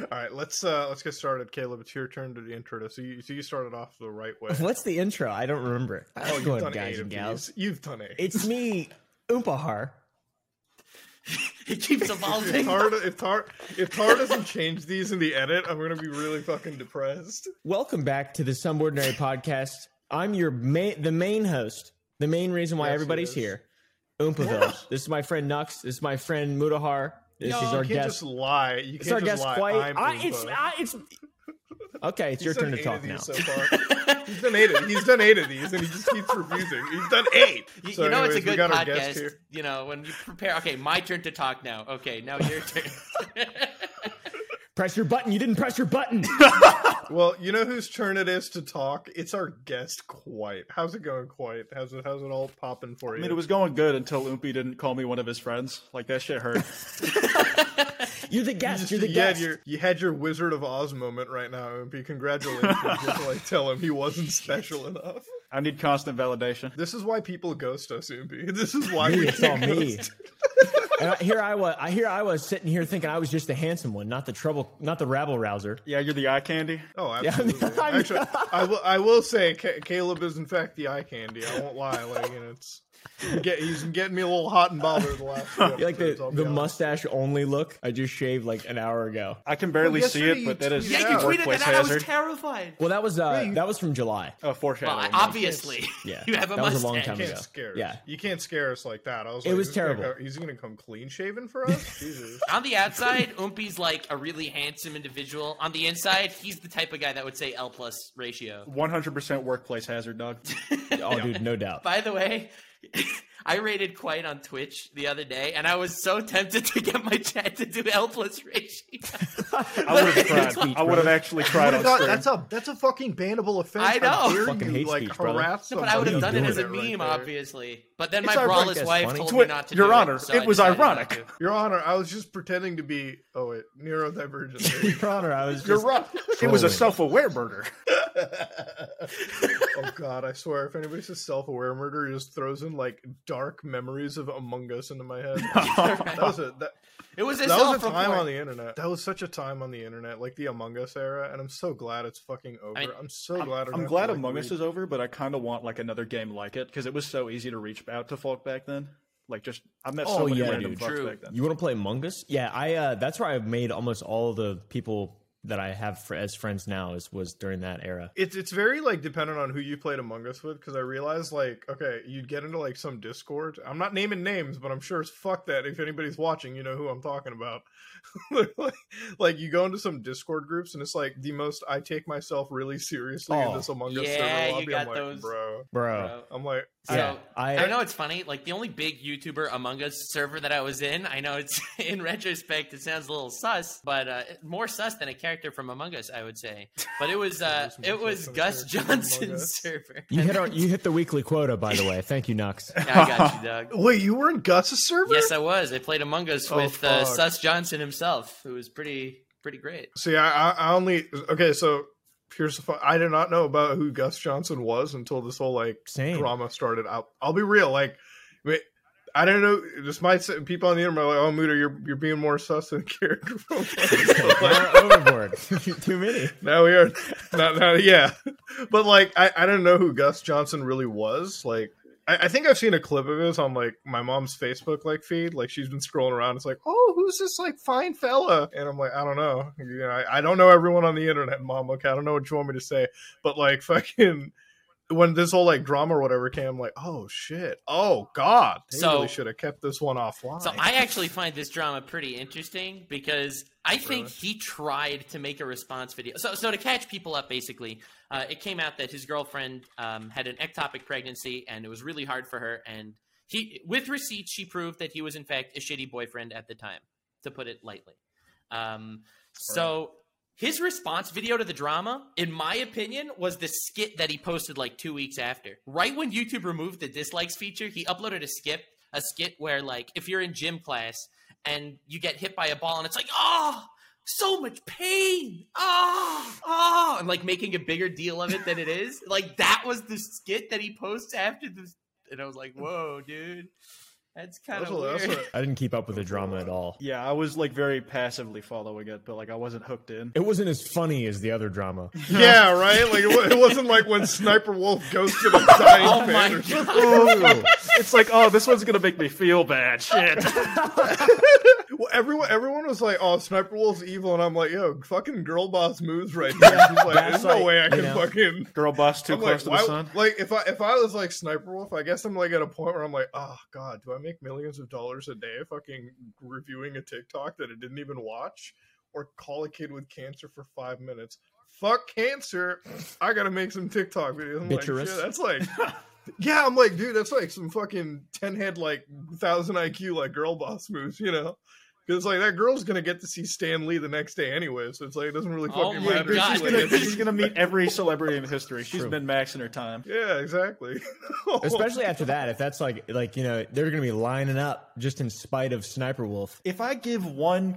All right, let's get started. Caleb, it's your turn to the intro. So you started off the right way. What's the intro? I don't remember. Oh, you've done guys and gals. You've done it. It's me, Oompahar. It keeps evolving. If Tar doesn't change these in the edit, I'm gonna be really fucking depressed. Welcome back to the Subordinary Podcast. I'm your the main host. The main reason why everybody's here, Oompaville. Yeah. This is my friend Nux. This is my friend Mutahar. This is our guest. You can't just lie. You can't our just guest lie. It's okay. It's your turn to talk now. So far. He's done 8 of these. He's done 8 of these, and he just keeps refusing. He's done 8. So you know, anyways, it's a good podcast. You know, when you prepare. Okay, my turn to talk now. Okay, now your turn. Press your button. You didn't press your button. Well, you know whose turn it is to talk? It's our guest, Quite. How's it going, Quite? How's it all popping for you? I mean, it was going good until Oompy didn't call me one of his friends. Like, that shit hurt. You're the guest. You're the guest. You had your Wizard of Oz moment right now, Oompy. Congratulations. You have to, like, tell him he wasn't special enough. I need constant validation. This is why people ghost us, Oompy. This is why it's all me. And here I was sitting here thinking I was just the handsome one, not the rabble rouser. Yeah, you're the eye candy. Oh, absolutely. Yeah, actually, I will say Caleb is in fact the eye candy. I won't lie. Like, you know, he's getting me a little hot and bothered the last few episodes, like the mustache only look I just shaved like an hour ago. I can barely see it, but that is you tweeted that. I was terrified. Well, that was from July. Oh, foreshadowing. Well, obviously, yeah, you have a mustache. Was a long time ago. Yeah, you can't scare us like that. It was terrible. He's gonna come clean shaven for us. Jesus. On the outside, Oompy's like a really handsome individual. On the inside, he's the type of guy that would say L+ ratio. 100% workplace hazard, dog. Oh, dude, no doubt. By the way, I rated Quite on Twitch the other day, and I was so tempted to get my chat to do L+ ratio. I would have cried. I would have actually cried on stream. That's a fucking bannable offense. I know. How dare fucking you, like, harass but I would have done it as a meme, obviously. But then my braless wife told me not to do it. Your Honor, it was ironic. Your Honor, I was just pretending to be. Oh wait, neurodivergent. Your Honor, I was. You're right. It was a self-aware murder. Oh God, I swear, if anybody says self-aware murder, he just throws in like dark memories of Among Us into my head. That was a time on the internet. That was such a time on the internet, like the Among Us era, and I'm so glad it's fucking over. I'm so glad. I'm glad Among Us is over, but I kind of want like another game like it because it was so easy to reach out to folk back then. Like, just I met so many random fucks back then. You want to play Among Us? Yeah, I. That's where I've made almost all the people that I have as friends now was during that era. It's very like dependent on who you played Among Us with, because I realized like, okay, you'd get into like some Discord. I'm not naming names, but I'm sure as fuck that if anybody's watching, you know who I'm talking about. like you go into some Discord groups and it's like the most I take myself really seriously in this Among Us server lobby. You got I'm like, those, bro. I'm like, so I know it's funny. Like the only big YouTuber Among Us server that I was in, I know it's in retrospect it sounds a little sus, but more sus than a character from Among Us, I would say. But it was Gus Johnson's server. You hit the weekly quota, by the way. Thank you, Nux. Yeah, I got you, Doug. Wait, you were in Gus's server? Yes, I was. I played Among Us with Sus Johnson himself, who was pretty great. See, I only so. Here's the fun. I did not know about who Gus Johnson was until this whole like drama started out. I'll be real, like, I don't know. This might say, people on the internet are like, "Oh, Muta, you're being more sus than character." Overboard. Too many. Now we are. Not, yeah. But like, I didn't know who Gus Johnson really was. Like, I think I've seen a clip of his on like my mom's Facebook like feed. Like she's been scrolling around. It's like, oh, who's this like fine fella? And I'm like, I don't know. You know, I don't know everyone on the internet, Mom. Okay, I don't know what you want me to say. But like, fucking, when this whole like drama or whatever came, I'm like, oh shit, oh God, they really should have kept this one offline. So I actually find this drama pretty interesting because I think he tried to make a response video. So to catch people up, basically, it came out that his girlfriend had an ectopic pregnancy and it was really hard for her. And with receipts, she proved that he was in fact a shitty boyfriend at the time, to put it lightly. His response video to the drama, in my opinion, was the skit that he posted like 2 weeks after. Right when YouTube removed the dislikes feature, he uploaded a skit where like if you're in gym class and you get hit by a ball and it's like, oh, so much pain. Oh, and like making a bigger deal of it than it is. Like that was the skit that he posts after this. And I was like, whoa, dude. That's kind of That's weird. what- I didn't keep up with the drama at all. Yeah, I was like very passively following it, but like I wasn't hooked in. It wasn't as funny as the other drama. Yeah, right. Like it wasn't like when Sniper Wolf ghosted a dying Oh fan my or something. god! It's like, oh, this one's gonna make me feel bad. Shit. Well, everyone was like, "Oh, Sniper Wolf's evil," and I'm like, "Yo, fucking girl boss moves right now." She's like, "There's no Gaslight, way I you can know. fucking." Girl boss too I'm close like, to the sun. Like if I was like Sniper Wolf, I guess I'm like at a point where I'm like, oh god, do I make millions of dollars a day fucking reviewing a TikTok that I didn't even watch, or call a kid with cancer for 5 minutes? Fuck cancer! I gotta make some TikTok videos. I'm like, Bitcherous. shit, that's like, yeah, I'm like, dude, that's like some fucking 10 head like 1,000 IQ like girl boss moves, you know? Because like that girl's gonna get to see Stan Lee the next day anyway, so it's like it doesn't really Oh fucking my matter. God. She's gonna meet every celebrity in history. She's True. been maxing her time. Yeah, exactly. Especially after that, if that's like you know, they're gonna be lining up just in spite of Sniper Wolf. If I give one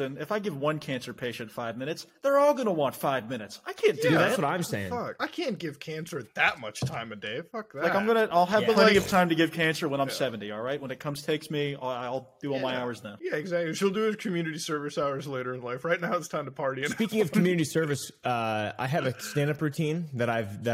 cancer patient 5 minutes, they're all gonna want 5 minutes. I can't do Dude, that. that's what I'm saying. Fuck, I can't give cancer that much time a day. Fuck that. Like I'll have Yeah. plenty Like- of time to give cancer when I'm 70. All right, when it takes me, I'll do all my hours then. Yeah, exactly. She'll do his community service hours later in life. Right now, it's time to party. Speaking of community service, I have a stand-up routine that I've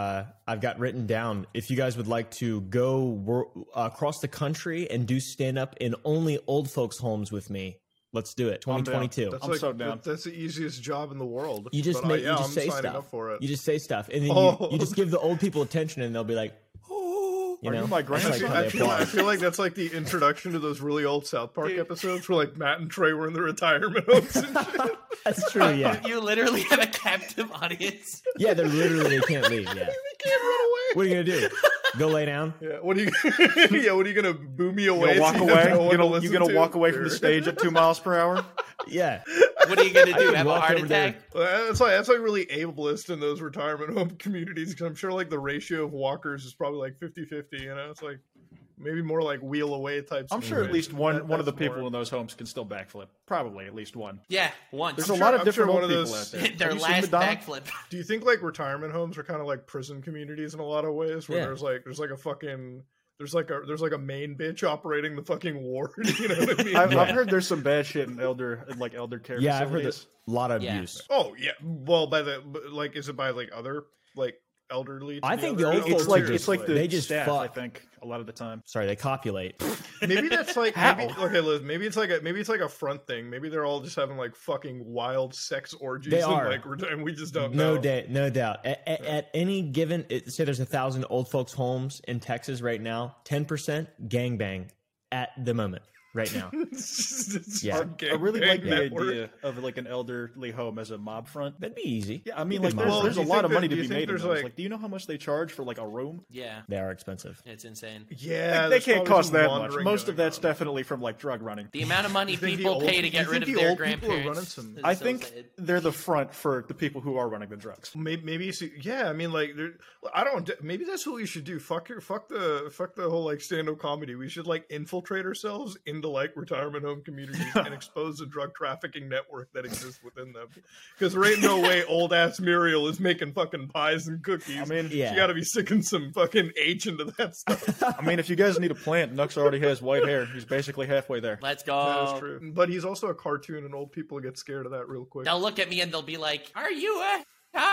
got written down. If you guys would like to go across the country and do stand-up in only old folks' homes with me, let's do it. 2022. That's I'm so down. That's the easiest job in the world. You just But, make, yeah, you just I'm say signing stuff. up for it. You just say stuff, and then Oh. you just give the old people attention, and they'll be like, "Oh, Are you my That's like grandson? how they I applaud. feel like that's like the introduction to those really old South Park episodes where like Matt and Trey were in the retirement homes and shit. That's true. Yeah, You literally have a captive audience. yeah. They're literally they can't leave. Yeah. They can't run away. What are you gonna do? Go lay down? Yeah, what are you? Yeah, what are you gonna boo me You away? gonna walk so you have away? no one to You listen gonna to? walk away from the Or- stage at 2 miles per hour? Yeah. What are you gonna I do? would Have a walk heart over there. attack? That's like really ableist in those retirement home communities because I'm sure like the ratio of walkers is probably like 50-50, you know? It's like maybe more like wheel away types. I'm sure at least one of the that's people more- in those homes can still backflip. Probably at least one. Yeah, once. There's I'm a sure- lot of I'm different sure old one of people those- out there. Their Have you seen last Madonna? backflip. Do you think like retirement homes are kind of like prison communities in a lot of ways where Yeah. there's like a fucking there's like a main bitch operating the fucking ward, you know what I mean? I've heard there's some bad shit in elder care Yeah, I've heard facilities. that. A lot of Yeah. abuse. Oh yeah. Well, like is it by like other like elderly? to I the think other the old elderly? folks It's like are it's like the They just staff, fuck. I think, a lot of the time. Sorry, they copulate. Maybe that's like How? okay, Liz. Maybe it's like a front thing. Maybe they're all just having like fucking wild sex orgies. They and, are. like and we just don't know. No doubt. At any given, say there's 1,000 old folks' homes in Texas right now. 10% gangbang at the moment, right now. It's Yeah. our I really gangbang like the network. idea of like an elderly home as a mob front. That'd be easy. Yeah, I mean, You like could there's, mob there's do a you lot think of that- money do to you be think made in there's, those. like- Like, do you know how much they charge for like a room? Yeah, They are expensive. it's insane. Yeah, They there's can't probably cost some that much. laundering Most of going that's on. definitely from like drug running. The amount of money You think the people old- pay to you get think rid of the their old people are running grandparents. some- is I so think sad. they're the front for the people who are running the drugs. Maybe yeah. I mean, like, I don't. Maybe that's what we should do. Fuck the whole like stand-up comedy. We should like infiltrate ourselves into like retirement home communities and expose the drug trafficking network that exists within them. Because there ain't no way old ass Muriel is making fucking pies and cookies. I mean, Yeah. she got to be sicking some fucking H into that stuff. I mean, if you guys need a plant, Nux already has white hair. He's basically halfway there. Let's That go. is true. But he's also a cartoon, and old people get scared of that real quick. They'll look at me and they'll be like, "Are you a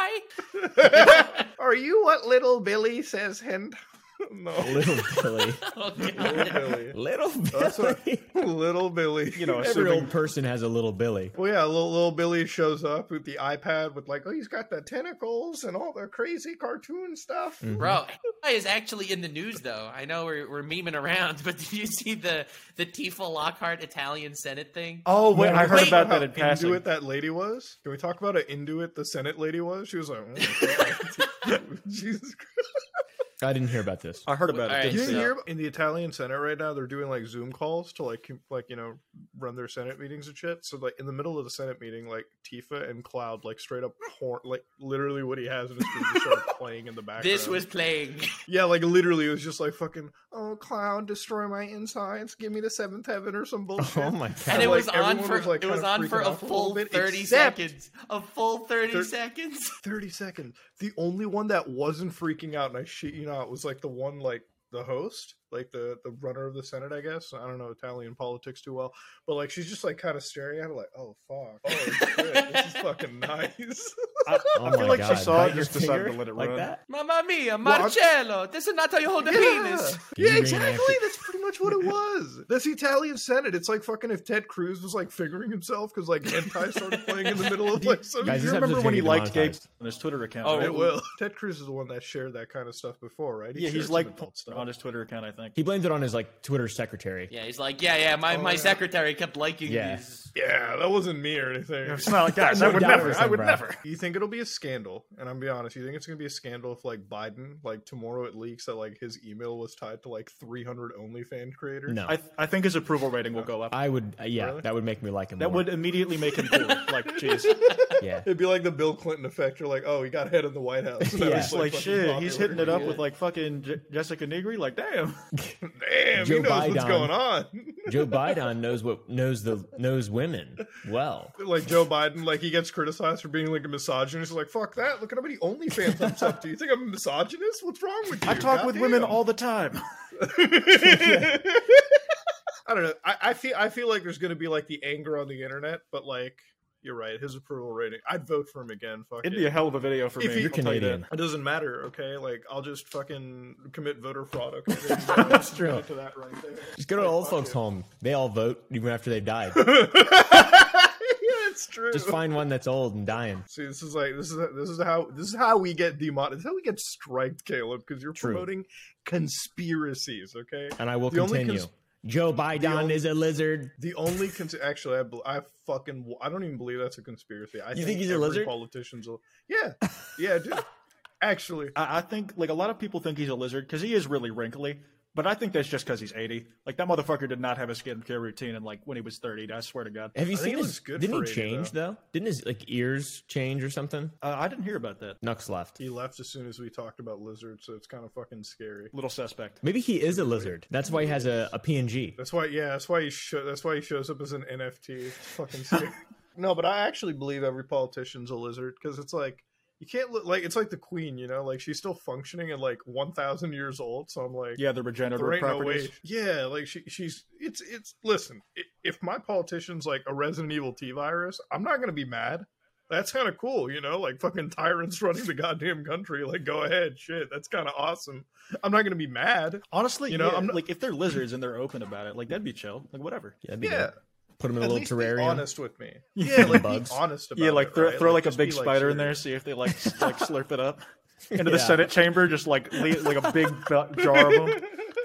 hi?" Are you what little Billy says, Hen? No. Little Billy. Oh, Little God. Billy. Little That's what- Billy. Little Billy. You know, Every assuming old person has a little Billy. Well, yeah, little Billy shows up with the iPad with like, oh, he's got the tentacles and all the crazy cartoon stuff. Mhm. Bro, AI is actually in the news though. I know we're memeing around, but did you see the Tifa Lockhart Italian Senate thing? Oh, wait, I heard Wait. about that How in passing. Induit that lady was? Can we talk about how Induit the Senate lady was? She was like, oh, Jesus Christ. I didn't hear about this. I heard about All it. right, You Didn't didn't see it. hear in the Italian Senate right now? They're doing like Zoom calls to like run their Senate meetings and shit. So like in the middle of the Senate meeting, like Tifa and Cloud like straight up porn, like literally what he has in his screen just started playing in the background. This was playing. yeah, like literally it was just like fucking oh Cloud, destroy my insides, give me the seventh heaven or some bullshit. Oh my god. And it like, was on everyone for was, like, it was kinda on for freaking a out a full little bit, 30 except- seconds. A full 30 Thir- seconds. 30 seconds. The only one that wasn't freaking out, and I shit you not, was like the one like the host. like the runner of the Senate, I guess. I don't know Italian politics too well, but like she's just like kind of staring at it like, oh fuck, oh shit, this is fucking nice. I feel like she saw it, just decided to let it like run. that. Mamma mia, Marcello! This is not how you hold a penis. Yeah, exactly. That's pretty much what it was. That's the Italian Senate. It's like fucking if Ted Cruz was like figuring himself because like hentai started playing in the middle of like some. Guys, Do you this remember episode's when he gonna get liked gay demonetized. on his Twitter account? Oh, right? It will. Ted Cruz is the one that shared that kind of stuff before, right? Yeah, shared he's some like adult stuff. on his Twitter account, I think. He blamed it on his like Twitter secretary. Yeah, he's like, my secretary kept liking Yeah. these. Yeah, that wasn't me or anything. It's not like guys. No I would doubt never. it was I him, would bro. never. You think it'll be a scandal? And I'm be honest, you think it's gonna be a scandal if like Biden, like tomorrow it leaks that like his email was tied to like 300 OnlyFans creators? No, I think his approval rating will go up. I would. Yeah, Really? that would make me like him. That more. would immediately make him cool. Like, jeez. Yeah. It'd be like the Bill Clinton effect. You're like, oh, he got head in the White House. And now Yeah. he's, It's like fucking shit. He's popular. hitting it up with like fucking Jessica Negri. Like, damn. Damn, Joe he knows what's Biden. going on. Joe Biden knows women well. Like Joe Biden, like he gets criticized for being like a misogynist. He's like, fuck that. Look at how many OnlyFans I'm up to. You think I'm a misogynist? What's wrong with you? I talk with women Goddamn. all the time. I don't know. I feel like there's gonna be like the anger on the internet, but like you're right. His approval rating, I'd vote for him again. Fuck It'd it. be a hell of a video for If me. he- You're I'll tell you that. Canadian. It doesn't matter, okay? Like I'll just fucking commit voter fraud. Okay, That's true. To that right there. Just go to an old folks' home. They all vote even after they've died. Yeah, it's true. Just find one that's old and dying. See, this is how we get demonetized. This is how we get striked, Caleb, because you're True. promoting conspiracies. Okay, And I will The only continue. Joe Biden only- is a lizard. the only actually, I don't even believe that's a conspiracy. I You think he's a every lizard? Politicians will, yeah, dude. Actually, I think like a lot of people think he's a lizard because he is really wrinkly. But I think that's just because he's 80. Like that motherfucker did not have a skincare routine, and like when he was 30, I swear to God. Have you I think seen it his? looks good Didn't he for 80, change though? Didn't his like ears change or something? I didn't hear about that. Nux left. he left as soon as we talked about lizards, so it's kind of fucking scary. Little suspect. Maybe he is a lizard. That's why he has a PNG. That's why, that's why he shows up as an NFT. It's fucking scary. No, but I actually believe every politician's a lizard because it's like you can't look like it's like the Queen, you know, like she's still functioning at like 1,000 years old. So I'm like, Yeah, the there regenerative ain't no properties. way. Yeah, like she's it's. Listen, if my politician's like a Resident Evil T virus, I'm not gonna be mad. That's kind of cool, you know, like fucking tyrants running the goddamn country. Like, go ahead, shit, that's kind of awesome. I'm not gonna be mad. Honestly, You know, yeah, I'm not- like if they're lizards and they're open about it, like that'd be chill. Like whatever. Yeah, that'd be Yeah. dope. Put him in a At little least be terrarium. honest with me. Yeah, like bugs. be honest about Yeah, like it. throw, right? throw like a just big be, like, spider in there, serious. see if they like slurp it up into the Yeah. Senate chamber. Just like like a big jar of them.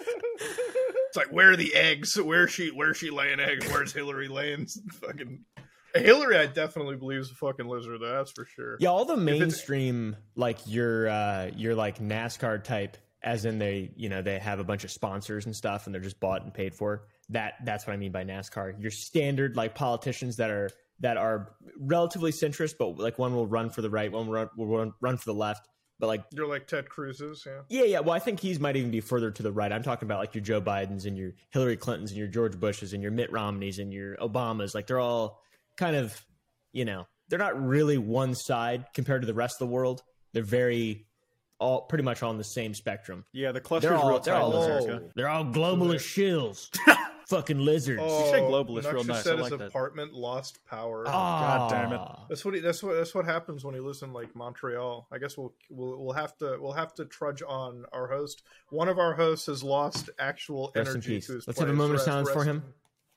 It's like, where are the eggs? Where's she laying eggs? Where's Hillary laying? Fucking Hillary, I definitely believe is a fucking lizard. That's for sure. Yeah, all the mainstream like your like NASCAR type, as in they have a bunch of sponsors and stuff, and they're just bought and paid for. That's what I mean by NASCAR. Your standard like politicians that are relatively centrist, but like one will run for the right, one will run for the left. But like You're like Ted Cruz's, yeah. yeah. Well, I think he's might even be further to the right. I'm talking about like your Joe Bidens and your Hillary Clintons and your George Bushes and your Mitt Romneys and your Obamas. Like they're all kind of, they're not really one side compared to the rest of the world. They're all pretty much on the same spectrum. Yeah, the cluster's They're all real tight in America. they're all globalist shills. Fucking lizards. Oh, say globalist Nux real just nice. said I his like that. apartment lost power. God damn it. That's what happens when you live in like Montreal. I guess we'll have to trudge on. Our host, one of our hosts, has lost actual Rest in energy peace. to his Let's place. have a moment of Rest- silence for rest- him.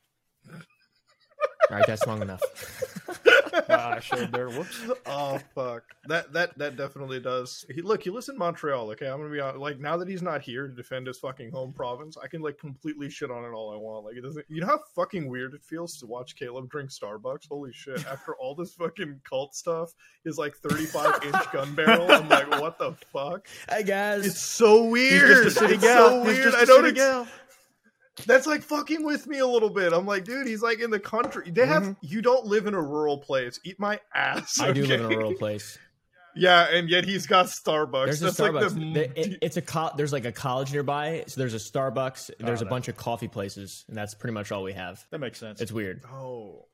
All right, that's long enough. I showed there. Whoops. Oh fuck! That definitely does. He lives in Montreal. Okay, I'm gonna be honest. Like now that he's not here to defend his fucking home province, I can like completely shit on it all I want. Like it doesn't. You know how fucking weird it feels to watch Caleb drink Starbucks? Holy shit! After all this fucking cult stuff, his like 35-inch gun barrel. I'm like, what the fuck? Hey guys, It's so weird. He's just a city It's gal. so He's weird. just I a don't. city gal. That's like fucking with me a little bit. I'm like, dude, he's like in the country. They have. You don't live in a rural place. Eat my ass. I do live in a okay? rural place. Yeah, and yet he's got Starbucks. There's That's a like Starbucks. It's there's like a college nearby, so there's a Starbucks. There's a that- bunch of coffee places, and that's pretty much all we have. That makes sense. It's weird. Oh,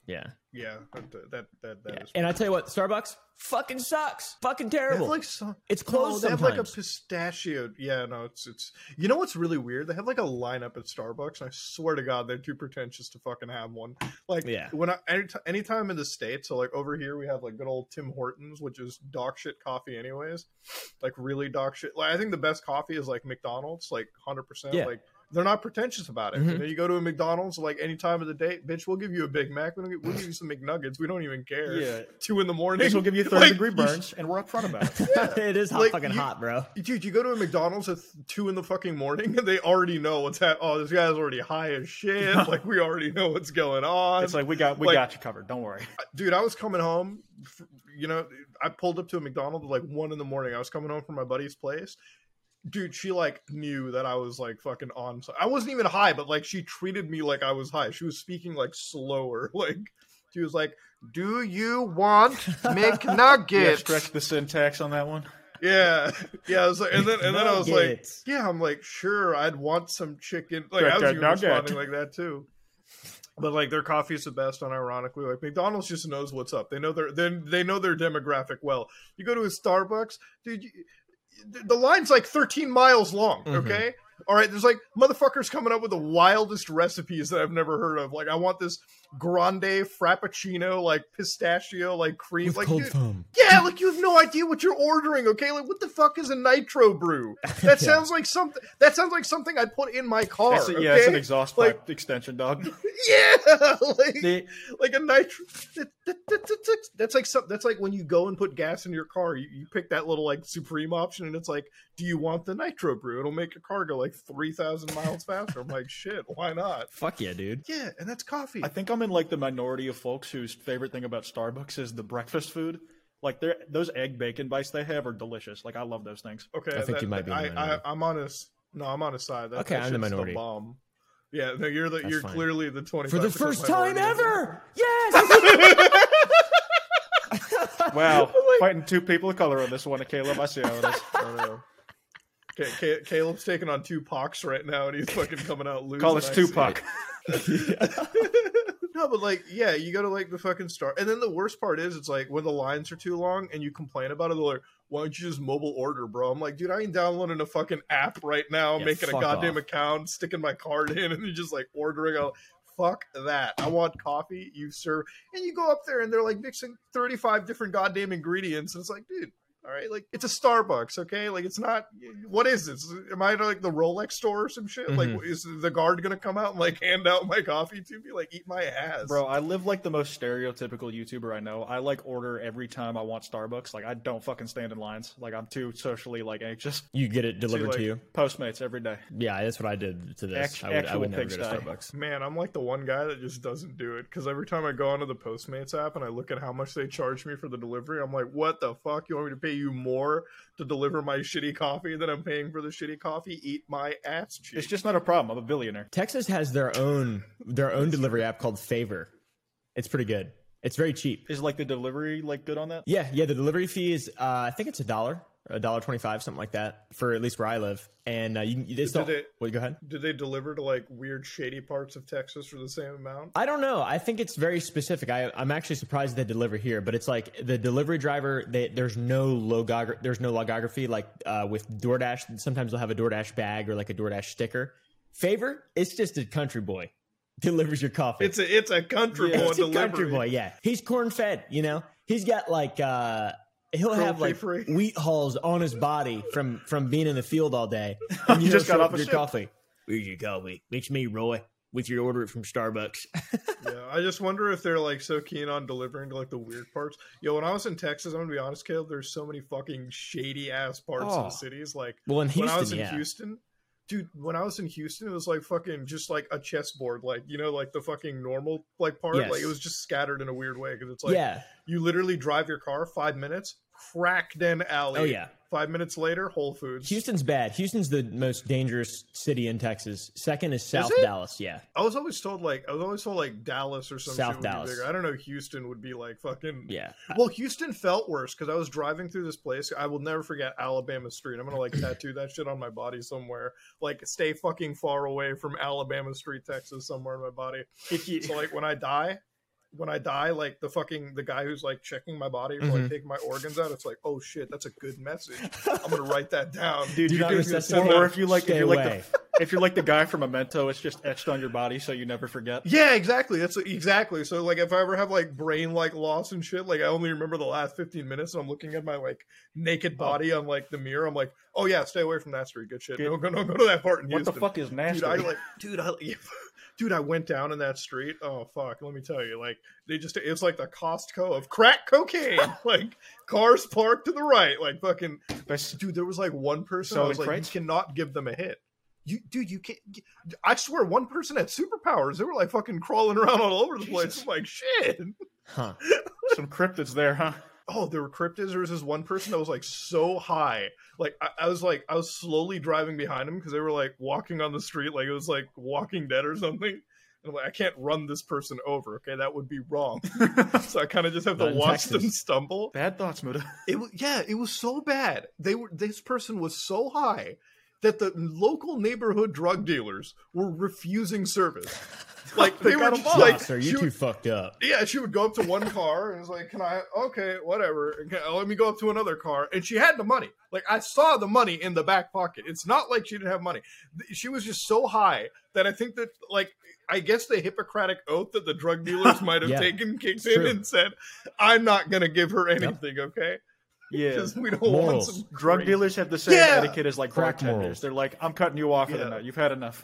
Yeah. Yeah, that is. And I tell you what, Starbucks fucking sucks. Fucking They terrible. have like some. It's closed They have like a sometimes. pistachio. Yeah, no, it's. You know what's really weird? They have like a lineup at Starbucks, and I swear to God, they're too pretentious to fucking have one. Like, Yeah. when anytime in the States, so like over here we have like good old Tim Hortons, which is dog shit coffee, anyways. Like really dog shit. Like I think the best coffee is like McDonald's, like 100%. Yeah. Like they're not pretentious about it. Mhm. And then you go to a McDonald's like any time of the day, bitch, we'll give you a Big Mac. We'll give you some McNuggets. We don't even care. Yeah. 2 a.m. This will give you 30-degree burns, and we're upfront about it. It is Like, fucking hot, bro. Dude, you go to a McDonald's at 2 in the fucking morning, and they already know what's happening. Oh, this guy's already high as shit. Like we already know what's going on. It's like we got you covered. Don't worry. Dude, I was coming home. You know, I pulled up to a McDonald's at like 1 in the morning. I was coming home from my buddy's place. Dude, she like knew that I was like fucking on. I wasn't even high, but like she treated me like I was high. She was speaking like slower. Like she was like, "Do you want McNuggets?" Yeah, stretch the syntax on that one. Yeah. I was like, and then I was like, Nuggets. yeah, I'm like, sure, I'd want some chicken. Like I was even Nugget. responding like that too. But like their coffee is the best, unironically. Like McDonald's just knows what's up. They know they know their demographic well. You go to a Starbucks, dude. The line's like 13 miles long. Okay. All right, there's like motherfuckers coming up with the wildest recipes that I've never heard of. Like, I want this grande frappuccino, like pistachio, like cream, With like cold dude, foam. yeah, like you have no idea what you're ordering. Okay, like what the fuck is a nitro brew? That sounds like something. That sounds like something I'd put in my car. That's okay? yeah, it's an exhaust Like- pipe extension, dog. Yeah, like, The- like a nitro. That's like when you go and put gas in your car. You pick that little like Supreme option, and it's like, do you want the nitro brew? It'll make your car go like 3,000 miles faster. I'm like, shit, why not? Fuck yeah, dude. Yeah, and that's coffee. I think I'm in like the minority of folks whose favorite thing about Starbucks is the breakfast food. Like those egg bacon bites they have are delicious. Like I love those things. Okay, I think you might be in the minority. I'm on his. No, I'm on his side. That, Okay, that I'm the shit's minority. bomb. Yeah, no, you're fine. clearly the 20 For the first time ever! Yes! Wow, fighting two people of color on this one, Caleb. I see how it is. I don't know. Caleb's taking on Tupacs right now, and he's fucking coming out losing. Call us I see. Tupac. No, but like, yeah, you go to like the fucking Star, and then the worst part is, it's like when the lines are too long and you complain about it, they're like, "Why don't you just mobile order, bro?" I'm like, dude, I ain't downloading a fucking app right now, Yeah, making a fuck goddamn off. account, sticking my card in, and then just like ordering a. Fuck that. I want coffee. You serve, and you go up there, and they're like mixing 35 different goddamn ingredients, and it's like, dude. All right, like it's a Starbucks, okay? Like it's not. What is this? Am I at, like the Rolex store or some shit? Like, is the guard gonna come out and like hand out my coffee to me? Like, eat my ass, Bro, I live like the most stereotypical YouTuber I know. I like order every time I want Starbucks. Like I don't fucking stand in lines. Like I'm too socially like anxious. You get it delivered like- to you. Postmates every day. Yeah, that's what I did to this. I would actual never go to pigsty. Starbucks. Man, I'm like the one guy that just doesn't do it because every time I go onto the Postmates app and I look at how much they charge me for the delivery, I'm like, what the fuck? You want me to pay you more to deliver my shitty coffee than I'm paying for the shitty coffee? Eat my ass cheek. It's just not a problem. I'm a billionaire. Texas has their own delivery app called Favor. It's pretty good. It's very cheap. Is like the delivery like good on that? Yeah. The delivery fee is I think it's $1 or $1.25, something like that, for at least where I live. And it's all. Wait, go ahead. Did they deliver to like weird shady parts of Texas for the same amount? I don't know. I think it's very specific. I'm actually surprised they deliver here, but it's like the delivery driver. There's no logography like with DoorDash. Sometimes they'll have a DoorDash bag or like a DoorDash sticker. Favor, it's just a country boy delivers your coffee. It's a country boy It's a delivery. country boy. Yeah, he's corn fed. You know, he's got like he'll have like Cruelty-free. wheat hulls on his body from being in the field all day. And You just got off a your ship. coffee. Where's your coffee? It's me, Roy. With your order from Starbucks. Yeah, I just wonder if they're like so keen on delivering to like the weird parts. Yo, when I was in Texas, I'm gonna be honest, Caleb, there's so many fucking shady ass parts in Oh. the cities. Like, Well, in when I was Houston, in yeah. Houston, dude, when I was in Houston, it was like fucking just like a chessboard, like, you know, like the fucking normal like part. Yes. Like it was just scattered in a weird way because it's like Yeah. you literally drive your car 5 minutes, crack den alley. Oh, yeah. 5 minutes later, Whole Foods. Houston's bad. Houston's the most dangerous city in Texas. Second is South it? Dallas. Yeah. I was always told like Dallas or some South shit would Dallas. be bigger. I don't know. Houston would be like fucking Yeah. Well, Houston felt worse because I was driving through this place. I will never forget Alabama Street. I'm gonna like tattoo that shit on my body somewhere. Like, stay fucking far away from Alabama Street, Texas, somewhere in my body. If you, So like when I die, when I die, like the guy who's like checking my body for like taking my organs out, it's like, oh shit, that's a good message. I'm gonna write that down, Dude, not necessarily or if you're like away. if you're like the guy from Memento, it's just etched on your body so you never forget. Yeah, exactly. That's exactly. So like, if I ever have like brain like loss and shit, like I only remember the last 15 minutes, and I'm looking at my like naked body on like the mirror. I'm like, oh yeah, stay away from that street. Good shit. Don't go to that part in What Houston. the fuck is nasty? Dude, I went down in that street. Oh fuck, let me tell you, like it's like the Costco of crack cocaine. Like cars parked to the right, like fucking. Dude, there was like one person. I was like, you cannot give them a hit. You can't. I swear, one person had superpowers. They were like fucking crawling around all over the place. I'm like, shit. Huh. Some cryptids there, huh? Oh, there were cryptids. There was this one person that was like so high. Like I was slowly driving behind him because they were like walking on the street like it was like Walking Dead or something. And I'm like, I can't run this person over. Okay, that would be wrong. So I kind of just have to watch them stumble. Bad thoughts, Muda. It was so bad. This person was so high that the local neighborhood drug dealers were refusing service. Like they were just like, sir, you too fucked up. Yeah, she would go up to one car and was like, "Can I? Okay, whatever. Let me go up to another car." And she had the money. Like I saw the money in the back pocket. It's not like she didn't have money. She was just so high that I think that like I guess the Hippocratic oath that the drug dealers might have taken kicked in and said, "I'm not gonna give her anything." Okay. Yeah, because we don't morals. want some drug dealers have the same etiquette as like bartenders. Morals. They're like, "I'm cutting you off for the night. You've had enough."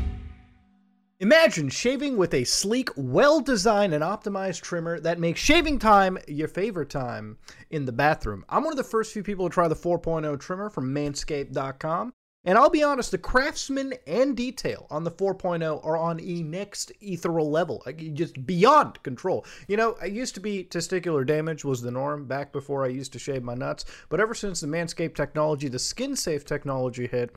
Imagine shaving with a sleek, well-designed and optimized trimmer that makes shaving time your favorite time in the bathroom. I'm one of the first few people to try the 4.0 trimmer from Manscaped.com. And I'll be honest, the craftsman and detail on the 4.0 are on a next ethereal level, like just beyond control. You know, I used to be testicular damage was the norm back before I used to shave my nuts, but ever since the Manscaped technology, the skin-safe technology hit,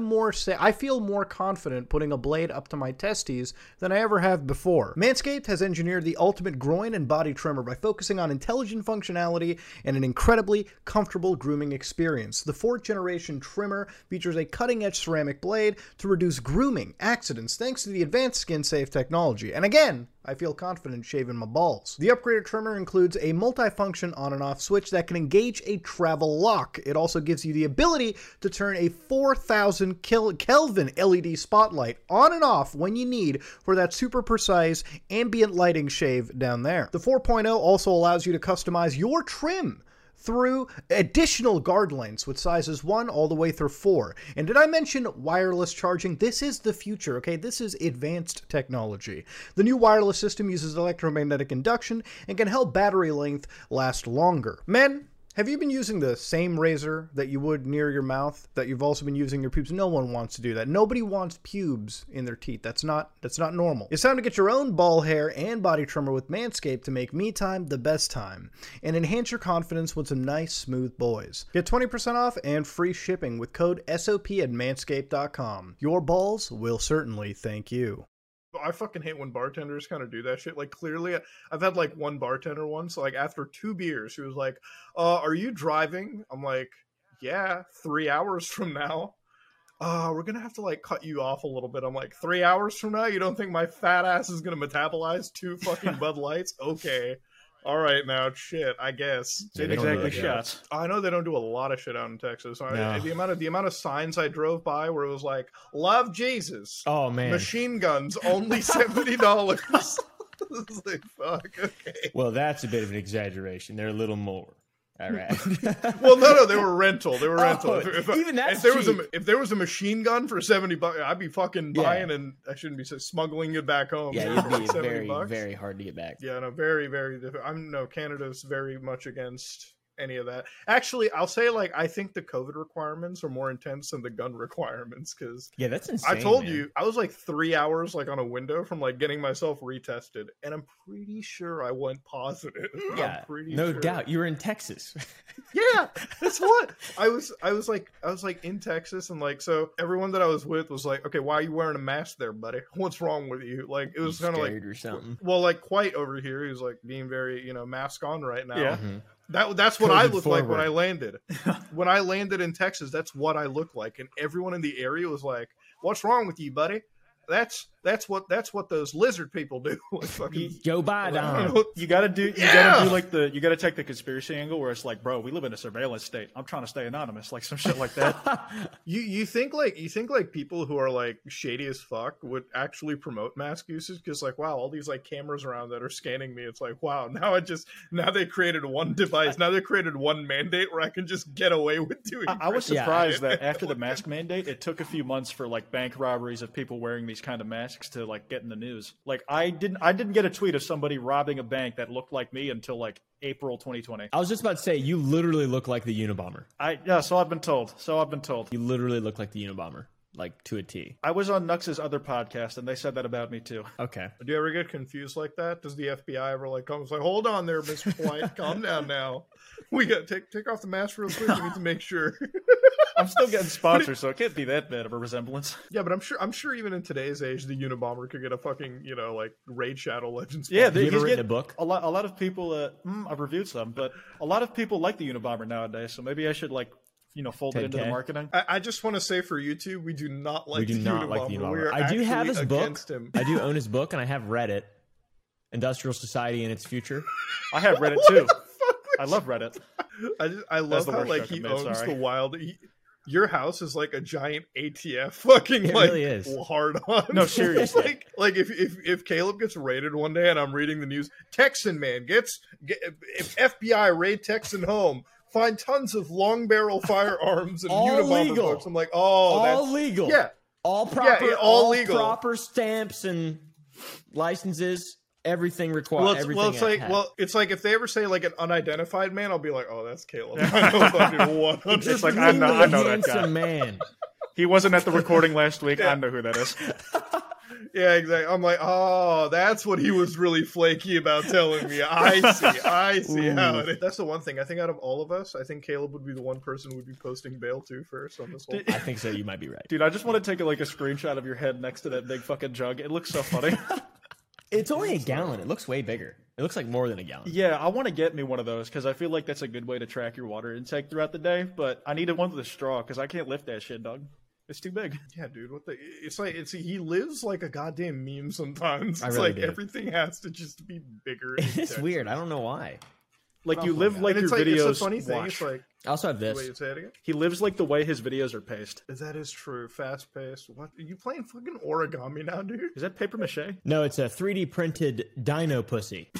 I feel more confident putting a blade up to my testes than I ever have before. Manscaped has engineered the ultimate groin and body trimmer by focusing on intelligent functionality and an incredibly comfortable grooming experience. The 4th generation trimmer features a cutting-edge ceramic blade to reduce grooming accidents thanks to the advanced skin-safe technology. And again, I feel confident shaving my balls. The upgraded trimmer includes a multi-function on and off switch that can engage a travel lock. It also gives you the ability to turn a 4,000 Kelvin LED spotlight on and off when you need for that super precise ambient lighting shave down there. The 4.0 also allows you to customize your trim through additional guard lengths with sizes 1 all the way through 4. And did I mention wireless charging? This is the future, okay? This is advanced technology. The new wireless system uses electromagnetic induction and can help battery length last longer. Men, have you been using the same razor that you would near your mouth that you've also been using your pubes? No one wants to do that. Nobody wants pubes in their teeth. That's not normal. It's time to get your own ball hair and body trimmer with Manscaped to make me time the best time and enhance your confidence with some nice smooth boys. Get 20% off and free shipping with code SOP at manscaped.com. Your balls will certainly thank you. I fucking hate when bartenders kind of do that shit. Like, clearly, I've had, like, one bartender once, like, after 2 beers, she was like, are you driving? I'm like, yeah, 3 hours from now. We're gonna have to, like, cut you off a little bit. I'm like, 3 hours from now? You don't think my fat ass is gonna metabolize 2 fucking Bud Lights? Okay. All right, now, shit, I guess. Ain't exactly shots. I know they don't do a lot of shit out in Texas. No. The amount of signs I drove by where it was like, love Jesus. Oh, man. Machine guns, only $70. It's like, fuck, okay. Well, that's a bit of an exaggeration. They're a little more. All right. Well, no, they were rental. They were rental. Even that's if there was a machine gun for $70, I'd be fucking buying, and I shouldn't be smuggling it back home. Yeah, it'd be very, very hard to get back. Yeah, no, very, very difficult. Canada's very much against any of that. Actually, I'll say, like, I think the COVID requirements are more intense than the gun requirements, because that's insane. I told you, I was like 3 hours like on a window from like getting myself retested, and I'm pretty sure I went positive. Yeah, no doubt. You were in Texas. Yeah, that's what I was like in Texas, and like, so everyone that I was with was like, okay, why are you wearing a mask there, buddy? What's wrong with you? Like, it was kind of like, or something. Well, like, quite over here, he was like being very, mask on right now. Yeah. Mm-hmm. That's what I looked forward. like when I landed. When I landed in Texas, that's what I looked like, and everyone in the area was like, "What's wrong with you, buddy?" that's what those lizard people do. Like fucking, Joe Biden. You gotta do like you gotta take the conspiracy angle where it's like, bro, we live in a surveillance state. I'm trying to stay anonymous, like some shit like that. you think like people who are like shady as fuck would actually promote mask usage because like, wow, all these like cameras around that are scanning me. It's like, wow, now they created one device. Now they created one mandate where I can just get away with doing. I was surprised that after the mask mandate, it took a few months for like bank robberies of people wearing these kind of masks to like get in the news. Like I didn't get a tweet of somebody robbing a bank that looked like me until like April 2020. I was just about to say, you literally look like the Unabomber. So I've been told. You literally look like the Unabomber, like to a T. I was on Nux's other podcast, and they said that about me too. Okay. Do you ever get confused like that? Does the FBI ever like come and say, "Hold on there, Mr. Polite, calm down now. We got to take off the mask real quick. We need to make sure." I'm still getting sponsors, so it can't be that bad of a resemblance. Yeah, but I'm sure even in today's age, the Unabomber could get a fucking like Raid Shadow Legends. Yeah, you ever written a book? A lot of people. I've reviewed some, but a lot of people like the Unabomber nowadays. So maybe I should fold it into the marketing. I just want to say for YouTube, we do not like the Unabomber. We are I do have his book. Him. I do own his book, and I have read it. Industrial Society and Its Future. I have read it too. I love Reddit. I love how like he owns the wild. Your house is like a giant ATF fucking it like really is. hard on. No, seriously. like if Caleb gets raided one day and I'm reading the news, Texan man if FBI raid Texan home, find tons of long barrel firearms and Unabomber books. I'm like, all legal. Yeah. All proper, yeah, all legal. Proper stamps and licenses. Everything required. It's like if they ever say like an unidentified man, I'll be like, oh, that's Caleb. I know fucking 100%. It's like I know that guy. Man. He wasn't at the recording last week. Yeah. I know who that is. Yeah, exactly. I'm like, oh, that's what he was really flaky about telling me. I see how it is. That's the one thing. I think out of all of us, I think Caleb would be the one person who would be posting bail to first on this whole thing. I think so. You might be right. Dude, I just want to take a screenshot of your head next to that big fucking jug. It looks so funny. It's only a gallon. It looks way bigger. It looks like more than a gallon. Yeah, I want to get me one of those because I feel like that's a good way to track your water intake throughout the day. But I needed one with a straw because I can't lift that shit, dog. It's too big. Yeah, dude. He lives like a goddamn meme sometimes. It's really like do. Everything has to just be bigger. It's weird. I don't know why. Like you live like your videos. It's a funny thing. Watch. It's like I also have this. Wait, say it again. He lives like the way his videos are paced. That is true. Fast paced. What? Are you playing fucking origami now, dude? Is that paper mache? No, it's a 3D printed dino pussy.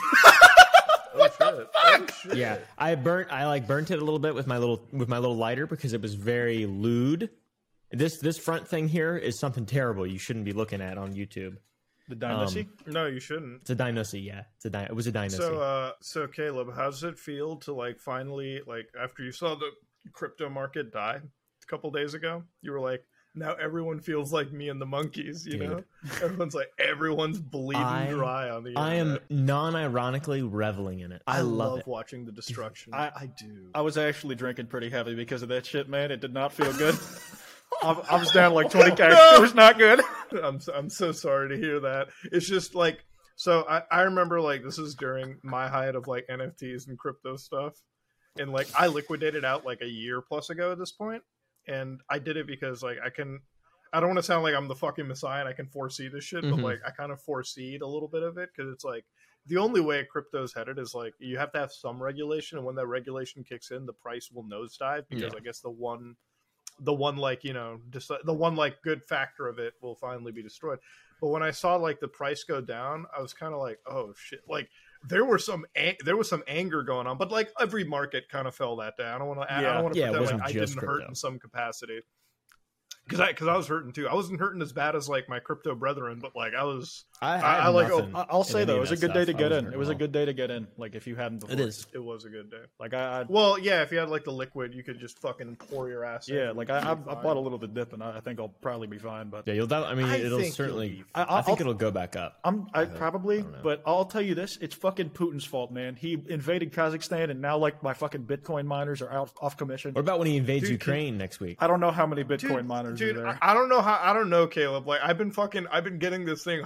Oh shit. Yeah, I burnt it a little bit with my little lighter because it was very lewd. This front thing here is something terrible you shouldn't be looking at on YouTube. The Dynasty? No, you shouldn't. It's a Dynasty, yeah. It was a Dynasty. So Caleb, how does it feel to like finally, like after you saw the crypto market die a couple days ago, you were like, now everyone feels like me and the monkeys, you know? Everyone's bleeding dry on the internet. I am non-ironically reveling in it. I love watching the destruction. I do. I was actually drinking pretty heavy because of that shit, man. It did not feel good. I was down like 20 cash. No! It was not good. I'm so sorry to hear that. It's just like, so I remember like this is during my height of like NFTs and crypto stuff. And like I liquidated out like a year plus ago at this point. And I did it because like I don't want to sound like I'm the fucking messiah and I can foresee this shit, but like I kind of foreseed a little bit of it because it's like the only way crypto's headed is like you have to have some regulation, and when that regulation kicks in, the price will nosedive because I guess the one like, you know, just the one like good factor of it will finally be destroyed. But when I saw like the price go down, I was kind of like, oh shit, like there was some anger going on, but like every market kind of fell that day. I don't want to pretend like I didn't hurt in some capacity. Because I was hurting too. I wasn't hurting as bad as like my crypto brethren, but like I was. I'll say though, it was a good day to get in. It was a good day to get in. Like if you hadn't before, it was a good day. Like well, yeah, if you had like the liquid, you could just fucking pour your ass. Yeah, like I bought a little of the dip, and I think I'll probably be fine. But yeah, it'll certainly. I think it'll go back up. But I'll tell you this: it's fucking Putin's fault, man. He invaded Kazakhstan, and now like my fucking Bitcoin miners are off commission. What about when he invades Ukraine next week? I don't know how many Bitcoin miners. Dude, I don't know, Caleb. Like I've been getting this thing hyped up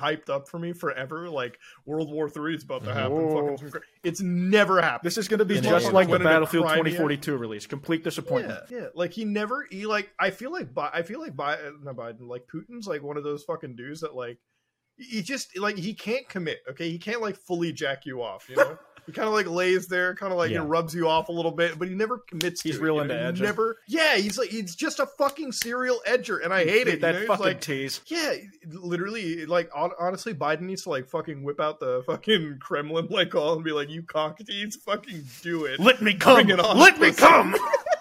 up for me forever. Like World War III is about to happen. Fucking some it's never happened. This is going to be And just it like the went into Battlefield Crimea. 2042 release. Complete disappointment. Yeah. Like he like I feel like not Biden, like Putin's like one of those fucking dudes that like he just like he can't commit. Okay, he can't like fully jack you off. You know, he kind of like lays there, kind of like rubs you off a little bit, but he never commits. He's to real it, into edging. Never. Yeah, he's just a fucking serial edger, and I hate it. That you know? fucking Like, tease. yeah, literally, like honestly, Biden needs to like fucking whip out the fucking Kremlin like call and be like, "You cock tease, fucking do it. Let me come. Bring it on. Let me come.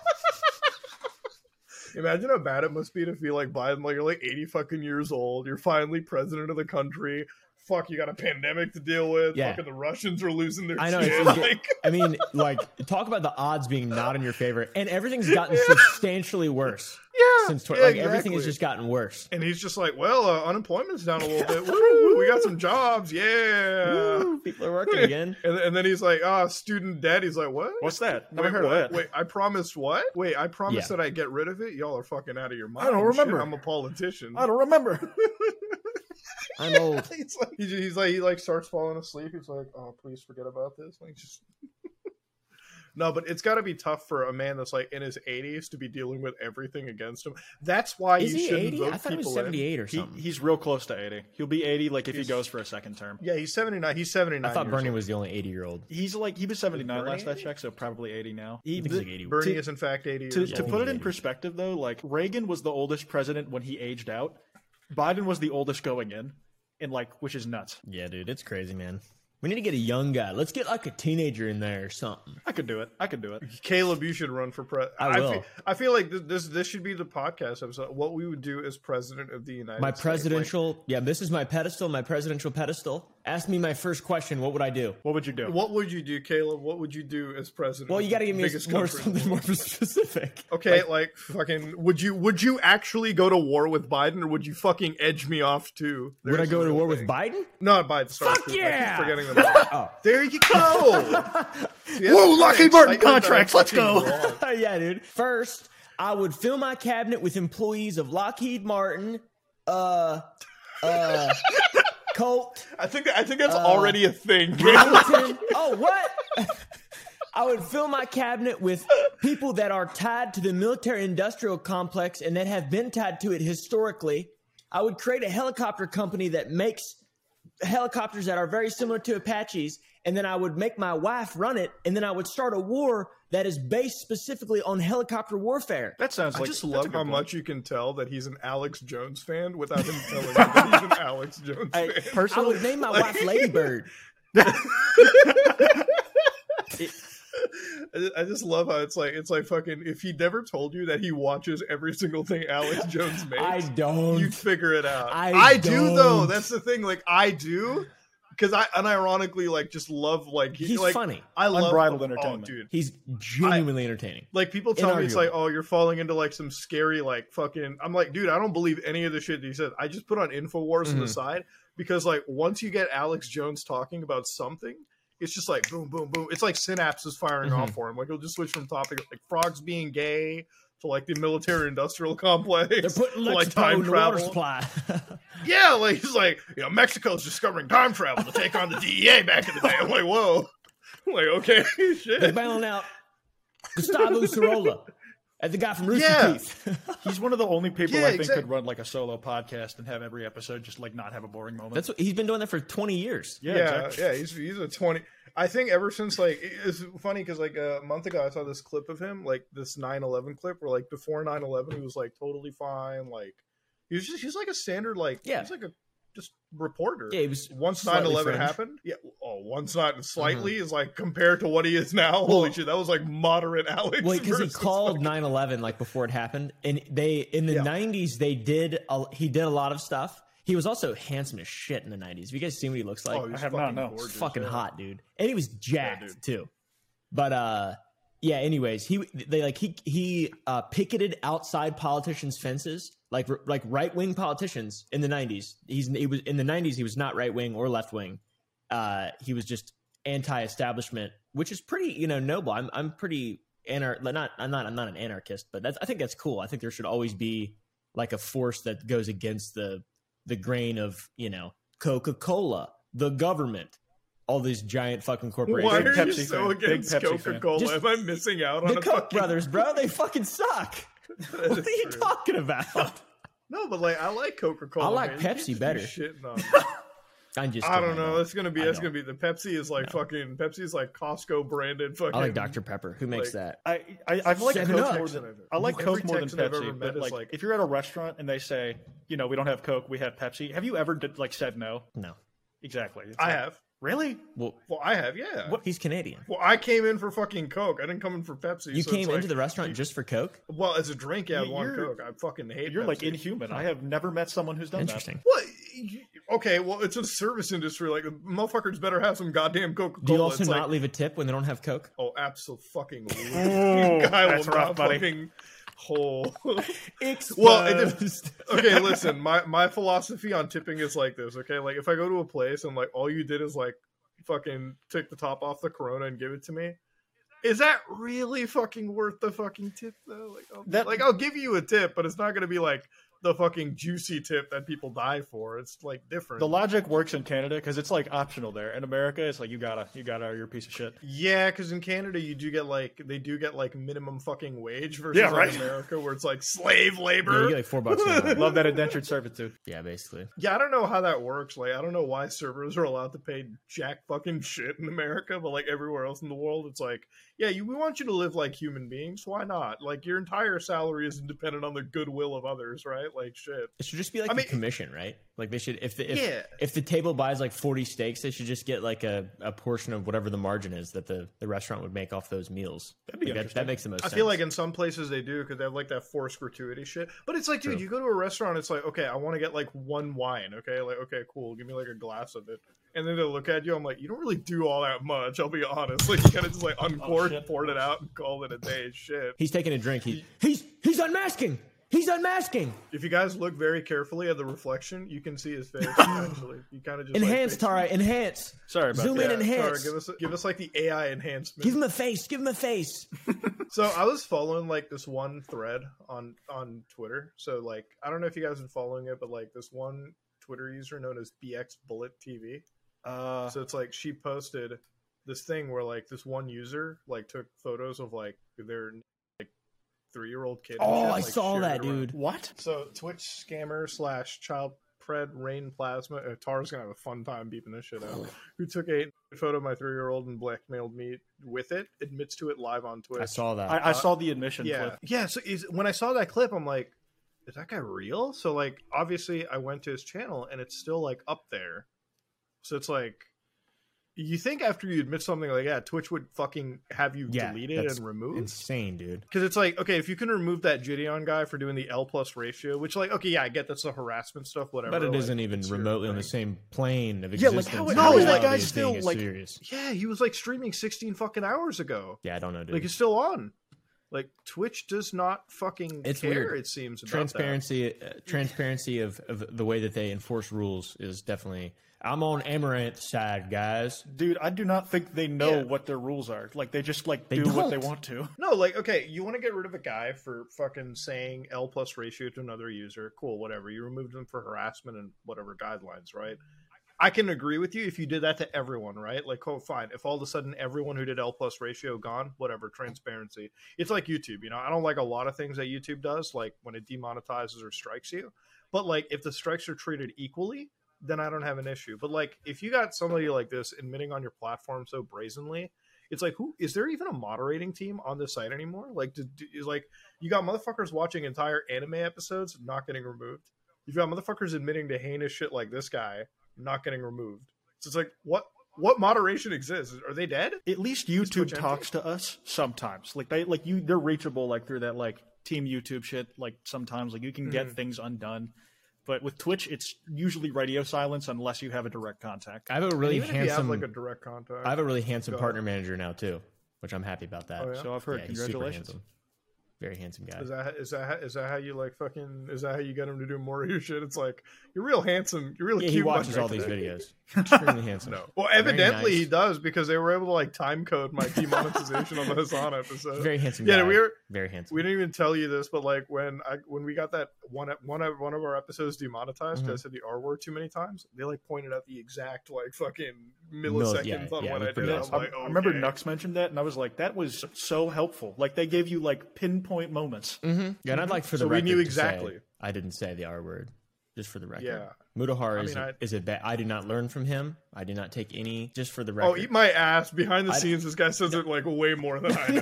Imagine how bad it must be to feel like Biden, like you're like 80 fucking years old, you're finally president of the country. Fuck, you got a pandemic to deal with. Yeah. Fucking the Russians are losing their I know. shit. It's, Like, I mean, like, talk about the odds being not in your favor, and everything's gotten substantially worse. yeah, Since yeah, like everything has exactly. just gotten worse. And he's just like, well, unemployment's down a little bit. Woo, we got some jobs. Yeah. Woo, people are working again. And then he's like, student debt. He's like, what? What's that? Never Wait, heard what? of that. Wait, I promised what? Wait, I promised Yeah. that I get rid of it? Y'all are fucking out of your mind. I don't remember. Shit, I'm a politician. I don't remember. I'm old. He like starts falling asleep. He's like, "Oh, please forget about this." Like just no, but it's got to be tough for a man that's like in his 80s to be dealing with everything against him. That's why Is you he shouldn't 80? vote I thought he people was 78 or something. He's real close to 80. He'll be 80 like if he goes for a second term. in. Yeah, he's 79. He's 79. I thought years Bernie old. was the only 80-year-old. He was 79 last I Bernie? checked, so probably 80 now. I think he's like 80. Bernie is in fact 80 years To old. put it in 80. perspective, though, like Reagan was the oldest president when he aged out. Biden was the oldest going in, and like, which is nuts. Yeah, dude, it's crazy, man. We need to get a young guy. Let's get like a teenager in there or something. I could do it. Caleb, you should run for president. I will. I feel like this should be the podcast episode. What we would do as president of the United My States. presidential, this is my pedestal, my presidential pedestal. Ask me my first question. What would I do? What would you do? What would you do, Caleb? What would you do as president? Well, of you got to the give me biggest more, country in the something more world? specific. Okay, like fucking, would you actually go to war with Biden, or would you fucking edge me off too? Would I There's go the to real war with thing. Biden? Not Biden. Sorry, Fuck I keep yeah! forgetting the name. Oh. There you go. See, that's Whoa, the Lockheed excitement Martin that contracts, I'm let's go. fucking wrong. Yeah, dude. First, I would fill my cabinet with employees of Lockheed Martin, Colt, I think that's already a thing. Hamilton. Oh, what? I would fill my cabinet with people that are tied to the military-industrial complex and that have been tied to it historically. I would create a helicopter company that makes helicopters that are very similar to Apaches, and then I would make my wife run it, and then I would start a war that is based specifically on helicopter warfare. That sounds I like just that's a love good how point. much you can tell that he's an Alex Jones fan without him telling you that he's an Alex Jones fan. I Personally, would name my wife Ladybird. I just love how it's like fucking. If he never told you that he watches every single thing Alex Jones makes, I don't. you'd figure it out. I do though. don't. That's the thing. Like I do, because I unironically like just love like He's like, funny. I love Unbridled oh, entertainment. dude. He's genuinely entertaining. Like people tell me it's Inarguable. like, oh, you're falling into like some scary like fucking. I'm like, dude, I don't believe any of the shit that he said. I just put on Infowars on the side because like once you get Alex Jones talking about something, it's just like boom, boom, boom. It's like synapses firing off for him. Like he'll just switch from topic like frogs being gay to like the military-industrial complex. They're putting to, like Lexapro time in the water travel. supply. Yeah, like he's like, Mexico's discovering time travel to take on the DEA back in the day. I'm like, whoa. I'm like, okay, They're shit. bailing out Gustavo Cirola as the guy from Rooster Yeah. Teeth. He's one of the only people Yeah, I think exactly. could run like a solo podcast and have every episode just like not have a boring moment. That's what he's been doing that for 20 years. yeah, Yeah, exactly. he's a 20. I think ever since like it's funny because like a month ago I saw this clip of him, like this 9/11 clip where like before 9/11 he was like totally fine, like he's like a standard like he's like a just reporter. Yeah, he was Once slightly 9/11 fringe. happened, once not slightly is like compared to what he is now. Holy shit, that was like moderate Alex. Well, because he versus, called like- 9/11 like before it happened, and they in the 90s he did a lot of stuff. He was also handsome as shit in the 90s. Have you guys seen what he looks like? Oh, he's I have not, fucking no. gorgeous, Fucking yeah. hot, dude. And he was jacked dude. too. But yeah, anyways, he picketed outside politicians' fences, like right-wing politicians in the 90s. He was in the 90s, he was not right-wing or left-wing. He was just anti-establishment, which is pretty, noble. I'm pretty I'm not an anarchist, but I think that's cool. I think there should always be like a force that goes against the grain of, Coca-Cola, the government, all these giant fucking corporations. Why are you Pepsi so fan. Big against Pepsi fan. Coca-Cola? Just- Am I missing out on The a Koch fucking... brothers, bro, they fucking suck. What are you true. talking about? No, but like I like Coca-Cola. I like man. You Pepsi can't better. be shitting on me. I'm just I kidding, don't know. though. That's gonna be. I That's know. gonna be. The Pepsi is like fucking. Pepsi's like Costco branded. Fucking. I like Dr. Pepper. Who makes like- that? I like 7 Coke Up. more than I like Every Coke more than Texan I've ever Pepsi. met But is like, like- if you're at a restaurant and they say, we don't have Coke, we have Pepsi. Have you ever said no? No. Exactly. It's I like, have. Really? Well, Well, I have. Yeah. he's Canadian. Well, I came in for fucking Coke. I didn't come in for Pepsi. You so came it's into like- the restaurant just for Coke? Well, as a drink, yeah, I want You're- Coke. I fucking hate. You're like Pepsi. inhuman. I have never met someone who's done Interesting. What? Okay, well, it's a service industry. Like, motherfuckers better have some goddamn Coca-Cola. Do you also It's not like, leave a tip when they don't have Coke? oh, absolutely. Oh, Guy that's will rough, not buddy. fucking hole. Exposed. Well, it didn't- Okay, listen. My philosophy on tipping is like this. Okay, like if I go to a place and like all you did is like fucking take the top off the Corona and give it to me, is that really fucking worth the fucking tip though? Like I'll give you a tip, but it's not gonna be like the fucking juicy tip that people die for. It's like different. The logic works in Canada because it's like optional there. In America, it's like you gotta, or you're a piece of shit. Yeah, because in Canada they do get like minimum fucking wage versus Yeah, right. in America where it's like slave Yeah, labor. you get like $4 an hour. Love that indentured servitude. Yeah, basically. Yeah, I don't know how that works. Like, I don't know why servers are allowed to pay jack fucking shit in America, but like everywhere else in the world, it's like, yeah, we want you to live like human beings. Why not? Like, your entire salary is dependent on the goodwill of others, right? Like, shit. It should just be like I a mean- commission, right? Like they should, if Yeah. if the table buys like 40 steaks, they should just get like a portion of whatever the margin is that the restaurant would make off those meals. That'd be Like, that interesting. makes the most I sense. feel like in some places they do because they have like that forced gratuity shit. But it's like, dude, True. you go to a restaurant, it's like, okay, I want to get like one wine, okay? Like, okay, cool, give me like a glass of it. And then they'll look at you, I'm like, you don't really do all that much, I'll be honest. Like, you kind of just like uncork, shit. poured it out, and called it a day. Shit. he's taking a drink. He's unmasking. He's unmasking. If you guys look very carefully at the reflection, you can see his face. Actually, you kind of just Enhance, like, Tara. Enhance. Sorry about Zoom that. in, enhance. Tara, give us like the AI enhancement. Give him a face. Give him a face. So I was following like this one thread on Twitter. So like I don't know if you guys have been following it, but like this one Twitter user known as BX Bullet TV. So it's like she posted this thing where like this one user like took photos of like their like 3-year-old kid. and Oh, shit, I like, saw shared that, it around. dude. What? So Twitch scammer / child pred Rain Plasma. Tara's gonna have a fun time beeping this shit out. Who took a photo of my 3-year-old and blackmailed me with it? Admits to it live on Twitch. I saw that. I saw the admission Yeah, clip. yeah. So when I saw that clip, I'm like, is that guy real? So like, obviously, I went to his channel and it's still like up there. So it's like, you think after you admit something like that, Twitch would fucking have you deleted that's and removed? insane, dude. Because it's like, okay, if you can remove that Gideon guy for doing the L+ ratio, which like, okay, yeah, I get that's the harassment stuff, whatever. But it like, isn't even it's your remotely on the thing. same plane of Yeah, like, existence. how is that guy as still, being as like- serious? Yeah, he was like streaming 16 fucking hours ago. Yeah, I don't know, dude. Like it's still on. Like Twitch does not fucking It's care. weird. It seems about transparency of the way that they enforce rules is definitely. I'm on Amaranth's side, guys. Dude, I do not think they know Yeah. what their rules are. Like they just like They do what they don't. want to. No, like, okay, you want to get rid of a guy for fucking saying L+ ratio to another user. Cool, whatever. You removed them for harassment and whatever guidelines, right? I can agree with you if you did that to everyone, right? Like, oh, fine. If all of a sudden everyone who did L+ ratio gone, whatever, transparency. It's like YouTube, you know? I don't like a lot of things that YouTube does, like when it demonetizes or strikes you. But, like, if the strikes are treated equally, then I don't have an issue. But, like, if you got somebody like this admitting on your platform so brazenly, it's like, who is there even a moderating team on this site anymore? Like, is like you got motherfuckers watching entire anime episodes not getting removed. You've got motherfuckers admitting to heinous shit like this guy not getting removed. So it's like, what moderation exists? Are they dead? At least Twitch YouTube empty? talks to us sometimes. Like they're reachable like through that like team YouTube shit. Like sometimes like you can get things undone. But with Twitch, it's usually radio silence unless you have a direct contact. I have a really Even if you have handsome. like a direct contact. I have a really handsome Go partner manager now too, which I'm happy about that. Oh, yeah? So I've heard. Yeah, he's super Congratulations. handsome. Very handsome guy. Is that how you like fucking? Is that how you get him to do more of your shit? It's like you're real handsome. You're really Yeah, cute. he watches all these videos. Extremely handsome. No. Well, evidently nice. he does because they were able to like time code my demonetization on the Hassan episode. Very handsome Yeah, guy. we were. Very handsome. We didn't even tell you this, but like when we got that one of our episodes demonetized because I said the R word too many times, they like pointed out the exact like fucking milliseconds on yeah, when it was I did pretty it. I was awesome. like, I remember okay. Nux mentioned that, and I was like, that was so helpful. Like they gave you like pinpoint moments. Yeah, and I'd like for the So we record knew to exactly. say I didn't say the R word, just for the record. Yeah. Mutahar mean, is a bad. I did not learn from him. I did not take any. Just for the Oh, record. eat my ass! Behind the scenes, this guy says it like way more than I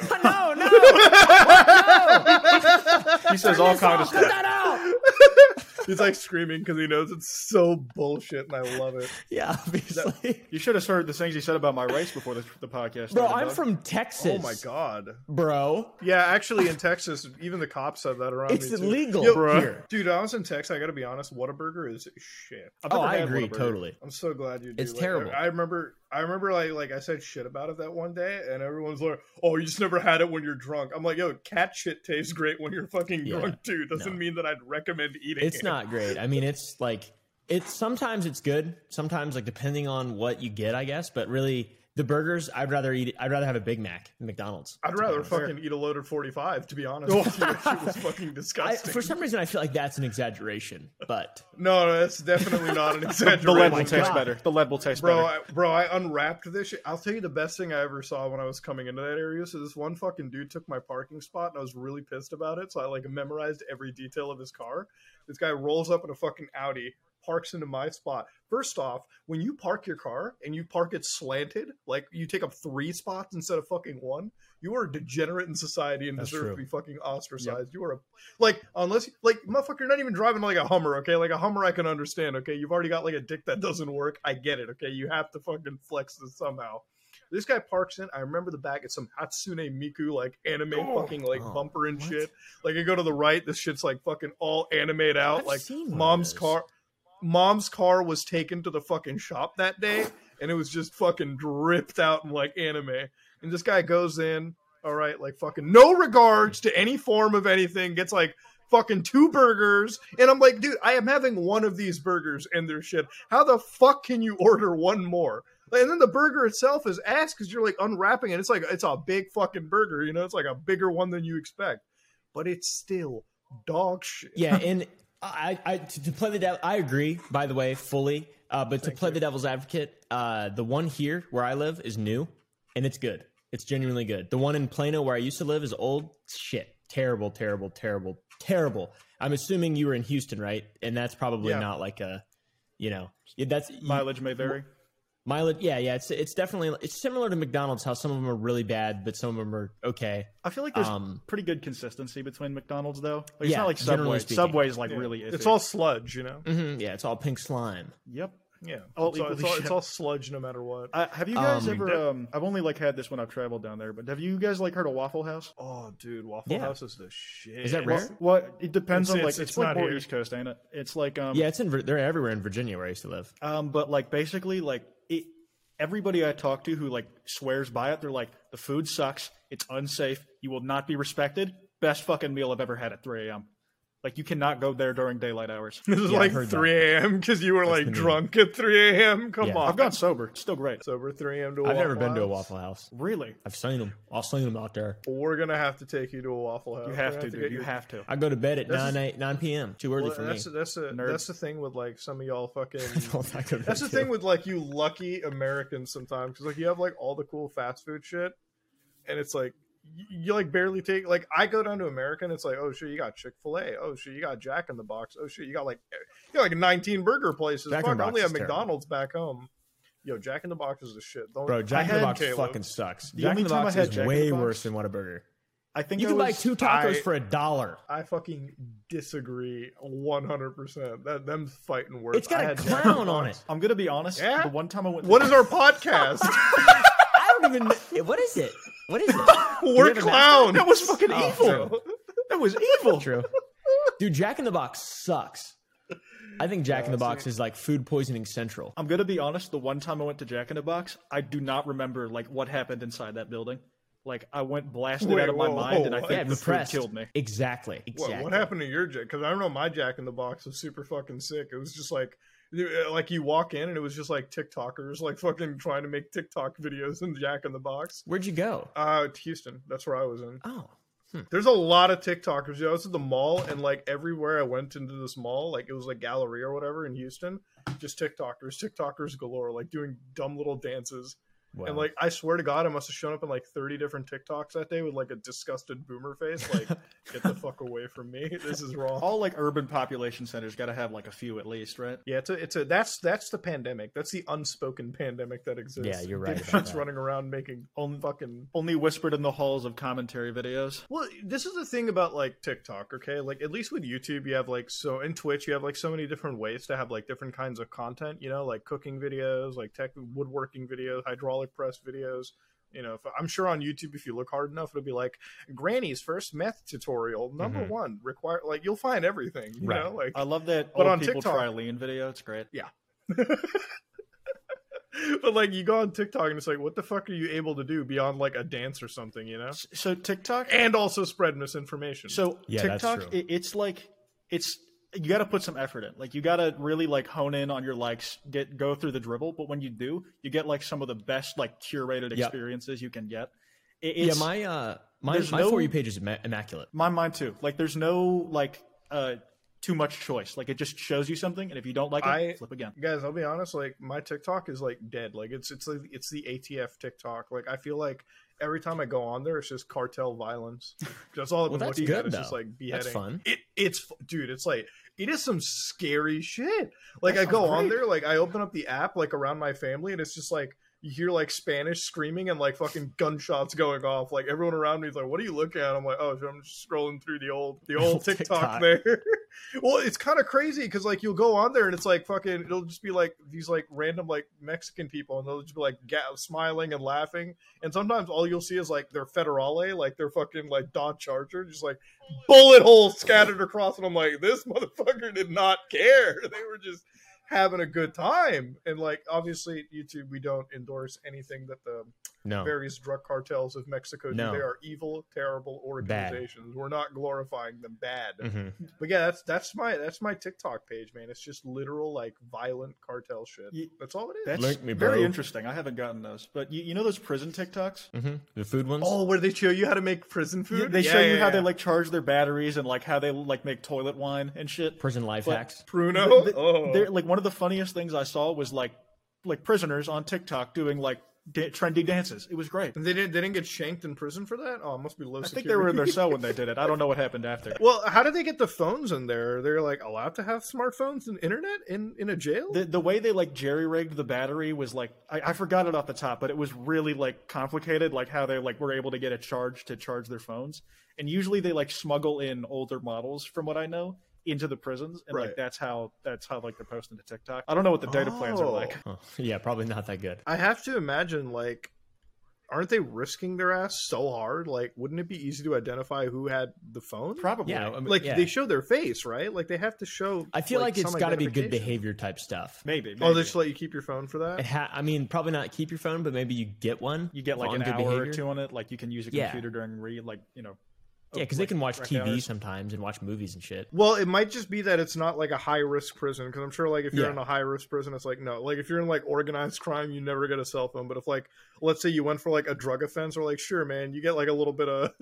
know. no. He says all kind of Cut stuff. that out. He's like screaming because he knows it's so bullshit, and I love it. Yeah, obviously. You should have heard the things he said about my race before the podcast. Bro, started, I'm dog. from Texas. Oh my god. Bro. Yeah, actually, in Texas, even the cops said that around It's me. Too. illegal Yo, here. Dude, I was in Texas. I gotta be honest. Whataburger is shit. I've Oh, never I had agree Whataburger. totally. I'm so glad you do. It's Like, terrible. I remember like I said shit about it that one day, and everyone's like, "Oh, you just never had it when you're drunk." I'm like, "Yo, cat shit tastes great when you're fucking Yeah, drunk too. Doesn't no. mean that I'd recommend eating It's it." not great. I mean, it's like sometimes it's good. Sometimes like depending on what you get, I guess. But really, the burgers, I'd rather have a Big Mac than McDonald's. I'd to be rather honest. fucking eat a loaded 45, to be honest. With you. That shit was fucking disgusting. For some reason, I feel like that's an exaggeration. But No, that's definitely not an The exaggeration. lead my will taste God. better. The lead will taste Bro, better. I unwrapped this shit. I'll tell you the best thing I ever saw when I was coming into that area. So this one fucking dude took my parking spot, and I was really pissed about it. So I like memorized every detail of his car. This guy rolls up in a fucking Audi, parks into my spot. First off, when you park your car and you park it slanted, like you take up 3 spots instead of fucking 1, you are a degenerate in society and That's deserve true. to be fucking ostracized. You are a like unless like motherfucker, you're not even driving like a Hummer, okay? Like a Hummer I can understand, okay? You've already got like a dick that doesn't work. I get it, okay? You have to fucking flex this somehow. This guy parks in. I remember the back. It's some Hatsune Miku like anime fucking like Oh, bumper and what? shit. Like I go to the right, this shit's like fucking all animated out. I've Like seen one of mom's those. car. Mom's car was taken to the fucking shop that day, and it was just fucking dripped out in like anime. And this guy goes in, all right, like fucking no regards to any form of anything, gets like fucking 2 burgers, and I'm like, dude, I am having one of these burgers and their shit. How the fuck can you order one more? And then the burger itself is ass because you're like unwrapping it. It's like it's a big fucking burger, you know, it's like a bigger one than you expect, but it's still dog shit. yeah, and to play the devil, I agree. By the way, fully. But to play the devil's advocate, the one here where I live is new, and it's good. It's genuinely good. The one in Plano where I used to live is old. Shit, terrible, terrible, terrible, terrible. I'm assuming you were in Houston, right? And that's probably Yeah. not like a, that's Mileage may vary. mileage. Yeah, it's definitely it's similar to McDonald's. How some of them are really bad, but some of them are okay. I feel like there's pretty good consistency between McDonald's though. Like, it's Yeah, not like generally Subway. speaking. Subway's like really iffy. It's all sludge, you know. Yeah, it's all pink slime. Yep. Yeah, All it's all, equally it's shit. all sludge no matter what. Have you guys Um, ever? I've only like had this when I've traveled down there, but have you guys like heard of Waffle House? Oh, dude, Waffle Yeah. House is the shit. Is that rare? Well, it depends on It's- like it's like not more here. East Coast, ain't it? It's like Yeah, they're everywhere in Virginia where I used to live. but like basically like everybody I talk to who like swears by it, they're like the food sucks, it's unsafe, you will not be respected. Best fucking meal I've ever had at 3 a.m. Like you cannot go there during daylight hours. This is Yeah, like I've heard 3 a.m. because you were like the name. drunk at 3 a.m. Come Yeah. on, I've gone sober. It's still great. sober 3 a.m. to a I've never Waffle been to a House. Waffle House. Really, I've seen them. I've seen them out there. We're gonna have to take you to a Waffle House. you have We're to, gonna dude. get You you- have to. I go to bed at This is- 9 p.m. Too early Well, for me. that's the thing with like some of y'all fucking. I go to That's the bed thing too. with like you lucky Americans sometimes because like you have like all the cool fast food shit, and it's like you like barely take like I go down to America and it's like oh shit you got Chick-fil-A, oh shit you got Jack in the Box, oh shit you got like 19 burger places. Jack in the Fuck, I Box only have is terrible. McDonald's back home. Yo, Jack in the Box is the shit. Don't, Bro, Jack in the had Box Caleb. fucking sucks. The Jack only in the time I Box had is Jack in way the Box- worse than Whataburger. I think You I can buy was, 2 tacos I- for $1. I fucking disagree 100%. That them fighting words. It's got I a had Jack in the clown on Box. it. I'm gonna be honest. Yeah? The one time I went. What is our podcast? I don't even know. What is it? What is it? We're have a clown. That was fucking Oh, evil. true. That was evil. True. Dude, Jack in the Box sucks. I think Jack in the Box is like food poisoning central. I'm gonna be honest. The one time I went to Jack in the Box, I do not remember like what happened inside that building. Like I went blasted Wait, out of my whoa, mind, and I whoa, think Yeah, the food depressed. killed me. Exactly. What happened to your Jack? Because I don't know, my Jack in the Box was super fucking sick. It was just like you walk in and it was just like TikTokers like fucking trying to make TikTok videos in Jack in the Box. Where'd you go? To Houston. That's where I was in. Oh, There's a lot of TikTokers. You know, I was at the mall, and like everywhere I went into this mall, like it was like Galleria or whatever in Houston, just TikTokers galore, like doing dumb little dances. wow. And like I swear to God, I must have shown up in like 30 different TikToks that day with like a disgusted boomer face, like get the fuck away from me. This is wrong. All like urban population centers got to have like a few at least, right? Yeah, that's the pandemic. That's the unspoken pandemic that exists. Yeah, you're right about Dipshits that. running around making fucking. Only whispered in the halls of commentary videos. Well, this is the thing about like TikTok, okay? Like at least with YouTube, you have like and Twitch, you have like so many different ways to have like different kinds of content. You know, like cooking videos, like tech woodworking videos, hydraulic press videos. You know, I'm sure on YouTube, if you look hard enough, it'll be like Granny's first meth tutorial number one. Require like you'll find everything. You Right. know, like I love that But old on people TikTok- try lean video. It's great. but like you go on TikTok and it's like, what the fuck are you able to do beyond like a dance or something? You know, So TikTok, and also spread misinformation. so Yeah, that's TikTok, true. it's like you got to put some effort in. Like you got to really like hone in on your likes, go through the dribble. But when you do, you get like some of the best like curated Yep. experiences you can get. Yeah, my there's my no- For You page is immaculate. Mine too. Like there's no like too much choice. Like it just shows you something, and if you don't like it, flip again. Guys, I'll be honest, like my TikTok is like dead. Like it's like it's the ATF TikTok. Like I feel like every time I go on there, it's just cartel violence. That's all I've Well, been that's looking good at. It's just though. like beheading. That's fun. Dude, it's like it is some scary shit. Like That I go sounds on great. there, like I open up the app like around my family, and it's just like you hear like Spanish screaming and like fucking gunshots going off. Like everyone around me is like, "What are you looking at?" I'm like, "Oh, I'm just scrolling through the old TikTok, TikTok. there." Well, it's kind of crazy because like you'll go on there and it's like fucking. It'll just be like these like random like Mexican people, and they'll just be like smiling and laughing. And sometimes all you'll see is like their Federale, like their fucking like Dodge Charger, just like bullet holes scattered across. And I'm like, this motherfucker did not care. They were just having a good time. And like obviously YouTube, we don't endorse anything that the No. various drug cartels of Mexico do. No. They are evil, terrible organizations. We're not glorifying them. Bad. Mhm. But yeah, that's my TikTok page, man. It's just literal like violent cartel shit. That's all it is. That's Link me, very bro. interesting. I haven't gotten those, but you know those prison TikToks? The food ones. Oh, where they show you how to make prison Yeah, food? they Yeah, show you yeah, how yeah. they like charge their batteries and like how they like make toilet wine and shit. Prison life But- hacks. Pruno. They're like one of the funniest things I saw was like prisoners on TikTok doing like trendy dances. It was great. They didn't get shanked in prison for that? Oh, it must be low I security. think they were in their cell when they did it. I don't know what happened after. Well, how did they get the phones in there? They're like allowed to have smartphones and internet in a jail? The way they like jerry rigged the battery was like I forgot it off the top, but it was really like complicated, like how they like were able to get a charge to charge their phones. And usually they like smuggle in older models, from what I know, into the prisons, and Right. like that's how like they're posting to TikTok. I don't know what the data plans are Oh. like. Oh, yeah, probably not that good. I have to imagine, like, aren't they risking their ass so hard? Like, wouldn't it be easy to identify who had the phone? Probably. Yeah, I mean, Like, yeah. they show their face, right? Like, they have to show. I feel like it's some got to be good identification. behavior type stuff. Maybe. Oh, they just let you keep your phone for that? I mean, probably not keep your phone, but maybe you get one. You get like on an good hour or behavior. two on it. Like you can use a Yeah. computer during Yeah, because they can watch rec TV hours. sometimes and watch movies and shit. Well, it might just be that it's not like a high risk prison, because I'm sure, like, if you're Yeah. in a high risk prison, it's like, no. Like, if you're in, like, organized crime, you never get a cell phone. But if, like, let's say you went for, like, a drug offense, or, like, sure, man, you get, like, a little bit of.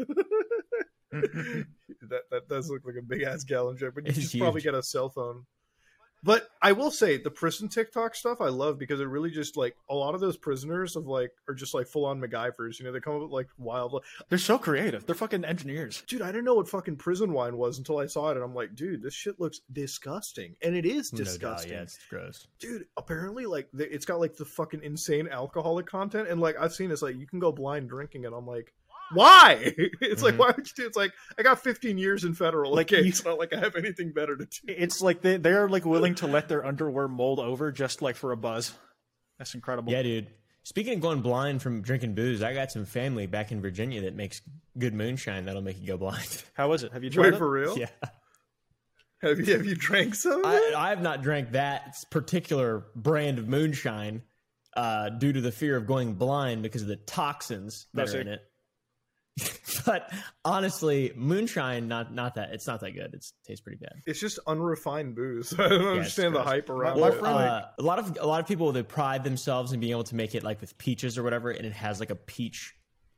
that does look like a big ass gallon joke, but you It's just probably huge. get a cell phone. But I will say the prison TikTok stuff I love, because it really just like a lot of those prisoners are just like full on MacGyvers. You know, they come up with like wild. They're so creative. They're fucking engineers. Dude, I didn't know what fucking prison wine was until I saw it, and I'm like, dude, this shit looks disgusting, and it is No doubt, disgusting. yeah, it's gross. Dude, apparently, like, it's got like the fucking insane alcoholic content, and like I've seen it's like you can go blind drinking it. I'm like, why? It's like, why would you do? It's like I got 15 years in federal. Like, Like, you- it's not like I have anything better to do. It's like they're like willing to let their underwear mold over just like for a buzz. That's incredible. Yeah, dude. Speaking of going blind from drinking booze, I got some family back in Virginia that makes good moonshine that'll make you go blind. How is it? Have you tried Wait, it? for real? Yeah. Have you drank some? of it? I have not drank that particular brand of moonshine due to the fear of going blind because of the toxins that No, are in it. But honestly, moonshine not that it's not that good. It tastes pretty bad. It's just unrefined booze. I don't understand the gross. hype around My it. friend- A lot of people, they pride themselves in being able to make it like with peaches or whatever, and it has like a peach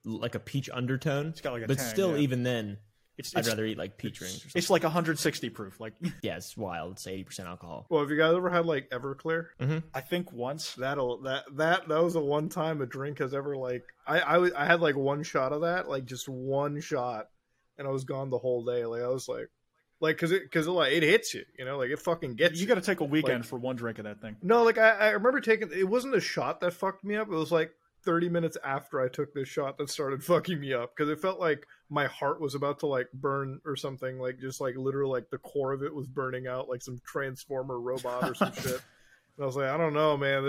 undertone. It's got like a but tang, still, yeah. even then, I'd It's rather eat like peach rings or something. it's like 160 proof. Like Yeah, it's wild. It's 80% alcohol. Well, have you guys ever had like Everclear? I think once. That was the one time a drink has ever like I had like one shot of that, like just one shot, and I was gone the whole day. Like I was like because it hits you, you know, like it fucking gets You got to take a weekend for one drink of that thing. No, like I remember taking it wasn't a shot that fucked me up. It was like 30 minutes after I took this shot that started fucking me up because it felt like my heart was about to like burn or something, like just like literally like the core of it was burning out like some transformer robot or some shit. And I was like, I don't know, man.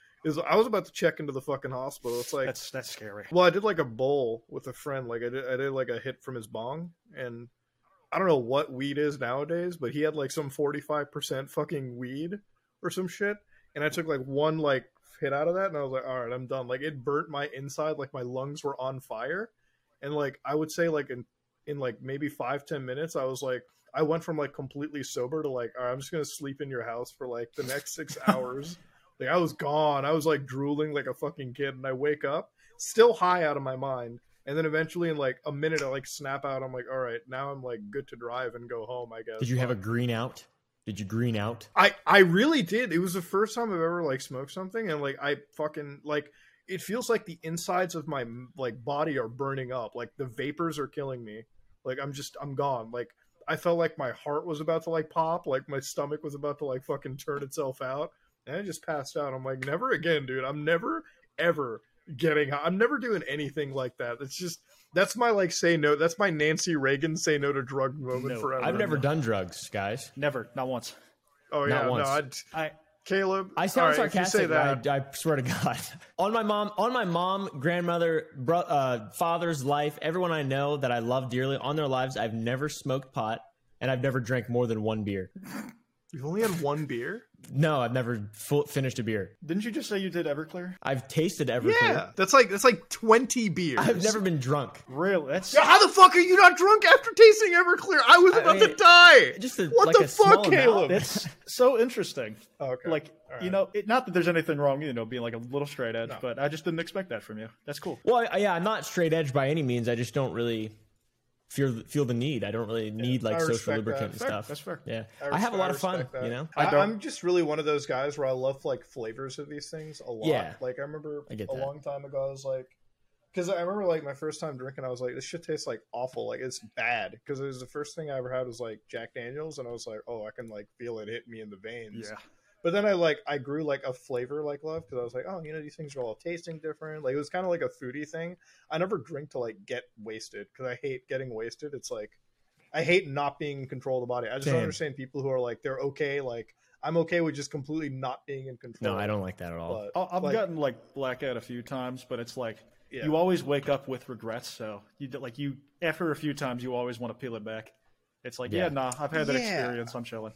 I was about to check into the fucking hospital. It's like That's scary. well, I did like a bowl with a friend. Like I did like a hit from his bong, and I don't know what weed is nowadays, but he had like some 45% fucking weed or some shit, and I took like one like hit out of that, and I was like, all right, I'm done. Like it burnt my inside, like my lungs were on fire, and like I would say like in like maybe 5-10 minutes, I went from like completely sober to like, all right, I'm just gonna sleep in your house for like the next 6 hours. Like I was gone. I was like drooling like a fucking kid, and I wake up still high out of my mind. And then eventually in like a minute I like snap out. I'm like, all right, now I'm like good to drive and go home, I guess. Did you have a green out? Did you green out? I really did. It was the first time I've ever like smoked something, and like I fucking like it feels like the insides of my like body are burning up. Like the vapors are killing me. Like I'm gone. Like I felt like my heart was about to like pop, like my stomach was about to like fucking turn itself out. And I just passed out. I'm like, never again, dude. I'm never ever getting high. I'm never doing anything like that. That's my like say no. That's my Nancy Reagan say no to drug moment No, forever. I've never done drugs, guys. Never, not once. Oh not yeah, once. I Caleb. I sound all right, if you sarcastic. say that, But I swear to God, on my mom, grandmother, father's life, everyone I know that I love dearly, on their lives, I've never smoked pot, and I've never drank more than one beer. you've only had one beer. No, I've never finished a beer. didn't you just say you did Everclear? I've tasted Everclear. Yeah, that's like 20 beers. I've never been drunk. Really? That's Yeah, how the fuck are you not drunk after tasting Everclear? I was about to mean, die. Just a, What like the a fuck, small Caleb? amount. It's so interesting. Okay. Like, All right. you know, not that there's anything wrong, you know, being like a little straight edge, but I just didn't expect that from you. That's cool. Well, yeah, I'm not straight edge by any means. I just don't really feel the need. I don't really need like I social respect lubricant and that. stuff. That's fair. Yeah, I I have a lot of respect fun. that. You know, I'm just really one of those guys where I love like flavors of these things a lot. Yeah. Like I remember I get a that. long time ago, I was like, because I remember like my first time drinking, I was like, this shit tastes like awful. Like it's bad because it was the first thing I ever had was like Jack Daniels, and I was like, oh, I can like feel it hit me in the veins. Yeah. But then I grew like a flavor like love because I was like, oh, you know, these things are all tasting different. Like it was kind of like a foodie thing. I never drink to like get wasted because I hate getting wasted. It's like I hate not being in control of the body. I just don't Same. understand people who are like they're okay. Like I'm okay with just completely not being in control. no, I don't like that at all. But, I've like, gotten like blackout a few times, but it's like Yeah. you always wake up with regrets. So you after a few times, you always want to peel it back. It's like, Yeah. nah, I've had that Yeah. experience. I'm chilling.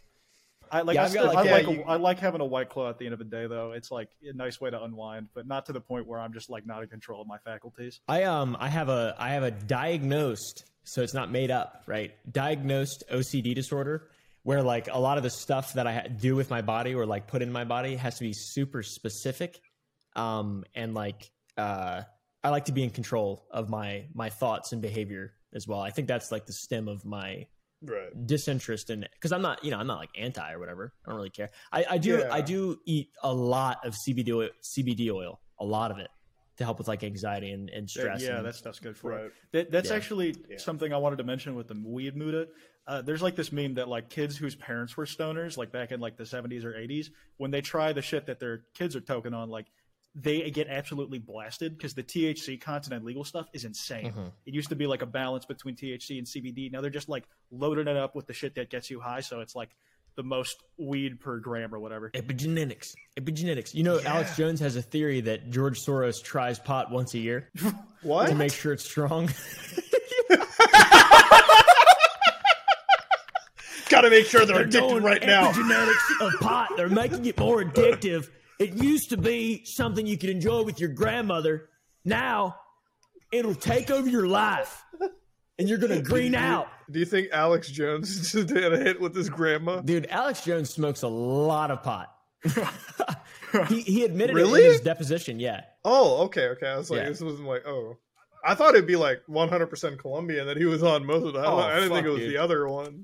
I like. Yeah, I, I've got, still, like, I, yeah, like you- I like having a White Claw at the end of the day, though. It's like a nice way to unwind, but not to the point where I'm just like not in control of my faculties. I have a diagnosed, so it's not made up, right? Diagnosed OCD disorder, where like a lot of the stuff that I do with my body or like put in my body has to be super specific, and like I like to be in control of my thoughts and behavior as well. I think that's like the stem of my right. disinterest in it, because I'm not like anti or whatever. I don't really care. I do Yeah. eat a lot of CBD oil, a lot of it, to help with like anxiety and stress. Yeah, and, that stuff's good for Right. it. That's Yeah. actually something I wanted to mention with the weed Muda. There's like this meme that like kids whose parents were stoners, like back in like the 70s or 80s, when they try the shit that their kids are toking on, like they get absolutely blasted because the THC content in legal stuff is insane. Mhm. It used to be like a balance between THC and CBD. Now they're just like loading it up with the shit that gets you high. So it's like the most weed per gram or whatever. Epigenetics. You know, Alex Jones has a theory that George Soros tries pot once a year What? to make sure it's strong. Gotta make sure they're addicted right now. Epigenetics of pot. They're making it more addictive. It used to be something you could enjoy with your grandmother. Now it'll take over your life, and you're gonna green out. Do you think Alex Jones just had a hit with his grandma? Dude, Alex Jones smokes a lot of pot. he admitted Really? it in his deposition. Yeah. Oh, okay. I was like, Yeah. this wasn't like, oh. I thought it'd be like 100% Colombian that he was on most of the time. Oh, I didn't think fuck, it was dude. the other one.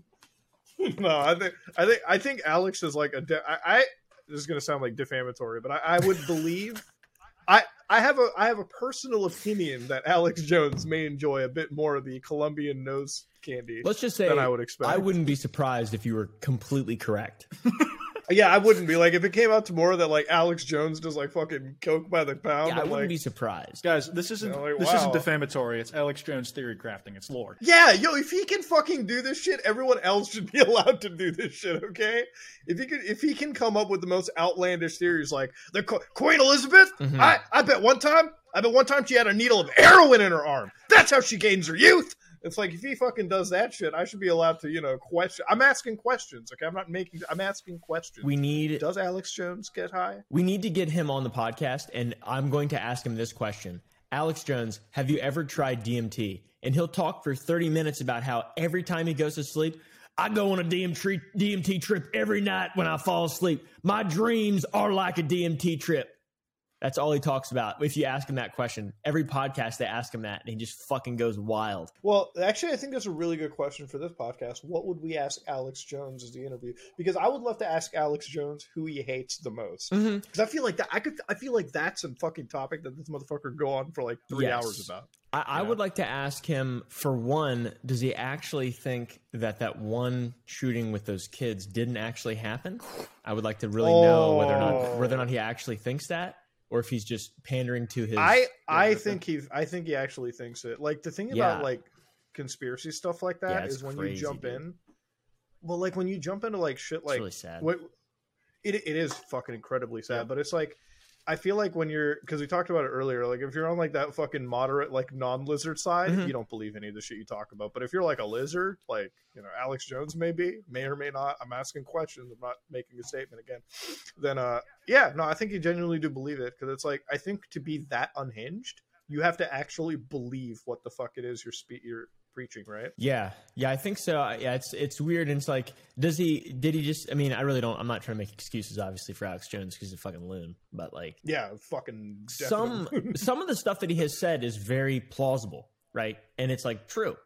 No, I think Alex is like this is gonna sound like defamatory, but I would believe I have a personal opinion that Alex Jones may enjoy a bit more of the Colombian nose candy. Let's just say than I would expect. I wouldn't be surprised if you were completely correct. Yeah, I wouldn't be like if it came out tomorrow that like Alex Jones does like fucking coke by the pound. Yeah, I I'm wouldn't like, be surprised. Guys, this isn't like, this wow. isn't defamatory. It's Alex Jones theory crafting. It's lore. yeah, yo, if he can fucking do this shit, everyone else should be allowed to do this shit, okay? If he can come up with the most outlandish theories like the Queen Elizabeth, Mhm. I bet one time she had a needle of heroin in her arm. That's how she gains her youth. It's like if he fucking does that shit, I should be allowed to, question. I'm asking questions, okay? I'm asking questions. We need Does Alex Jones get high? to get him on the podcast, and I'm going to ask him this question. Alex Jones, have you ever tried DMT? And he'll talk for 30 minutes about how every time he goes to sleep, I go on a DMT trip every night when I fall asleep. My dreams are like a DMT trip. That's all he talks about. If you ask him that question, every podcast they ask him that, and he just fucking goes wild. Well, actually, I think that's a really good question for this podcast. What would we ask Alex Jones as the interview? Because I would love to ask Alex Jones who he hates the most. Because I feel like that. I feel like that's a fucking topic that this motherfucker could go on for like 3 Yes. hours about. I would like to ask him, for one, does he actually think that one shooting with those kids didn't actually happen? I would like to really know whether or not he actually thinks that, or if he's just pandering to his. I think he actually thinks it. Like the thing about Yeah. like conspiracy stuff like Yeah, that it's is when crazy, you jump dude. in. Well, like when you jump into like shit, It's like really sad. it is fucking incredibly sad. Yeah. But it's like I feel like when you're, because we talked about it earlier, like if you're on like that fucking moderate like non-lizard side, Mhm. you don't believe any of the shit you talk about. But if you're like a lizard, like Alex Jones may or may not. I'm asking questions. I'm not making a statement again. Then yeah, no, I think you genuinely do believe it, because it's like I think to be that unhinged, you have to actually believe what the fuck it is you're preaching, right? Yeah, I think so. Yeah, it's weird. And it's like, did he just? I mean, I really don't. I'm not trying to make excuses, obviously, for Alex Jones because he's a fucking loon. But like, Yeah, fucking some definitely. of the stuff that he has said is very plausible, right? And it's like true,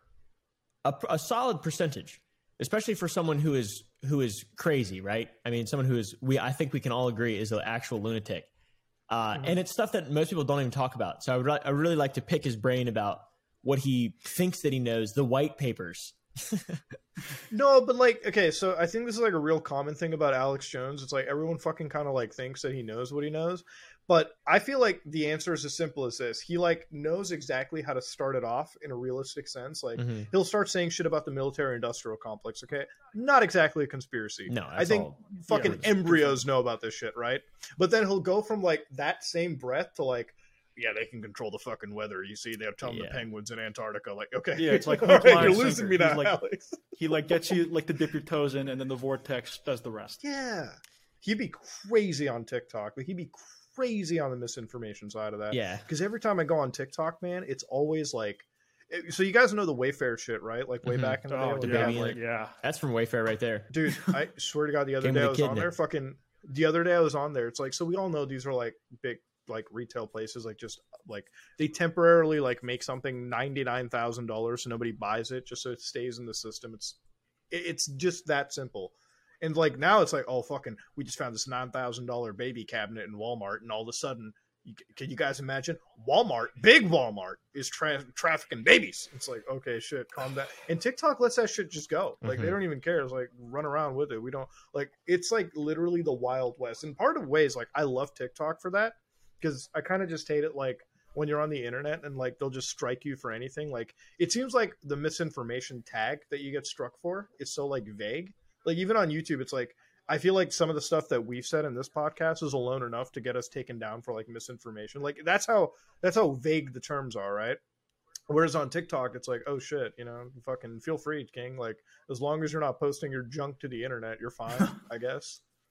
a solid percentage, especially for someone who is crazy, right? I mean, someone who is I think we can all agree is an actual lunatic. And it's stuff that most people don't even talk about. So I really like to pick his brain about what he thinks that he knows, the white papers. No, but like, okay, so I think this is like a real common thing about Alex Jones. It's like everyone fucking kind of like thinks that he knows what he knows, but I feel like the answer is as simple as this. He like knows exactly how to start it off in a realistic sense. Like Mhm. he'll start saying shit about the military industrial complex. Okay, not exactly a conspiracy. No, I that's think all- fucking yeah, embryos know about this shit, right? But then he'll go from like that same breath to like, yeah, they can control the fucking weather. You see, they're telling the Yeah. penguins in Antarctica, like, okay, Yeah, it's like all hook, right, line, you're sinker. losing me He's now, like- Alex. He like gets you like to dip your toes in, and then the vortex does the rest. Yeah, he'd be crazy on TikTok. Like he'd be crazy on the misinformation side of that. Yeah. because every time I go on TikTok, man, it's always like. So you guys know the Wayfair shit, right? Like way Mhm. back in the day, Oh, when the they yeah, had, baby in like, it. yeah. That's from Wayfair right there. dude, I swear to God, the other Came day with I a was kid on in it. there. Fucking the other day I was on there. It's like, so we all know these are like big like retail places, like just like they temporarily like make something $99,000 so nobody buys it just so it stays in the system. It's just that simple. And like now it's like, oh fucking, we just found this $9,000 baby cabinet in Walmart, and all of a sudden, can you guys imagine? Walmart, big Walmart, is trafficking babies. It's like, okay, shit, calm down. And TikTok lets that shit just go. Like they Mhm. don't even care. It's like run around with it. We don't like. It's like literally the Wild West. And part of ways, like I love TikTok for that, because I kind of just hate it. Like when you're on the internet and like they'll just strike you for anything. Like it seems like the misinformation tag that you get struck for is so like vague. Like even on YouTube, it's like I feel like some of the stuff that we've said in this podcast is alone enough to get us taken down for like misinformation. Like that's how vague the terms are, right? Whereas on TikTok, it's like, oh shit, fucking feel free, King. Like as long as you're not posting your junk to the internet, you're fine, I guess.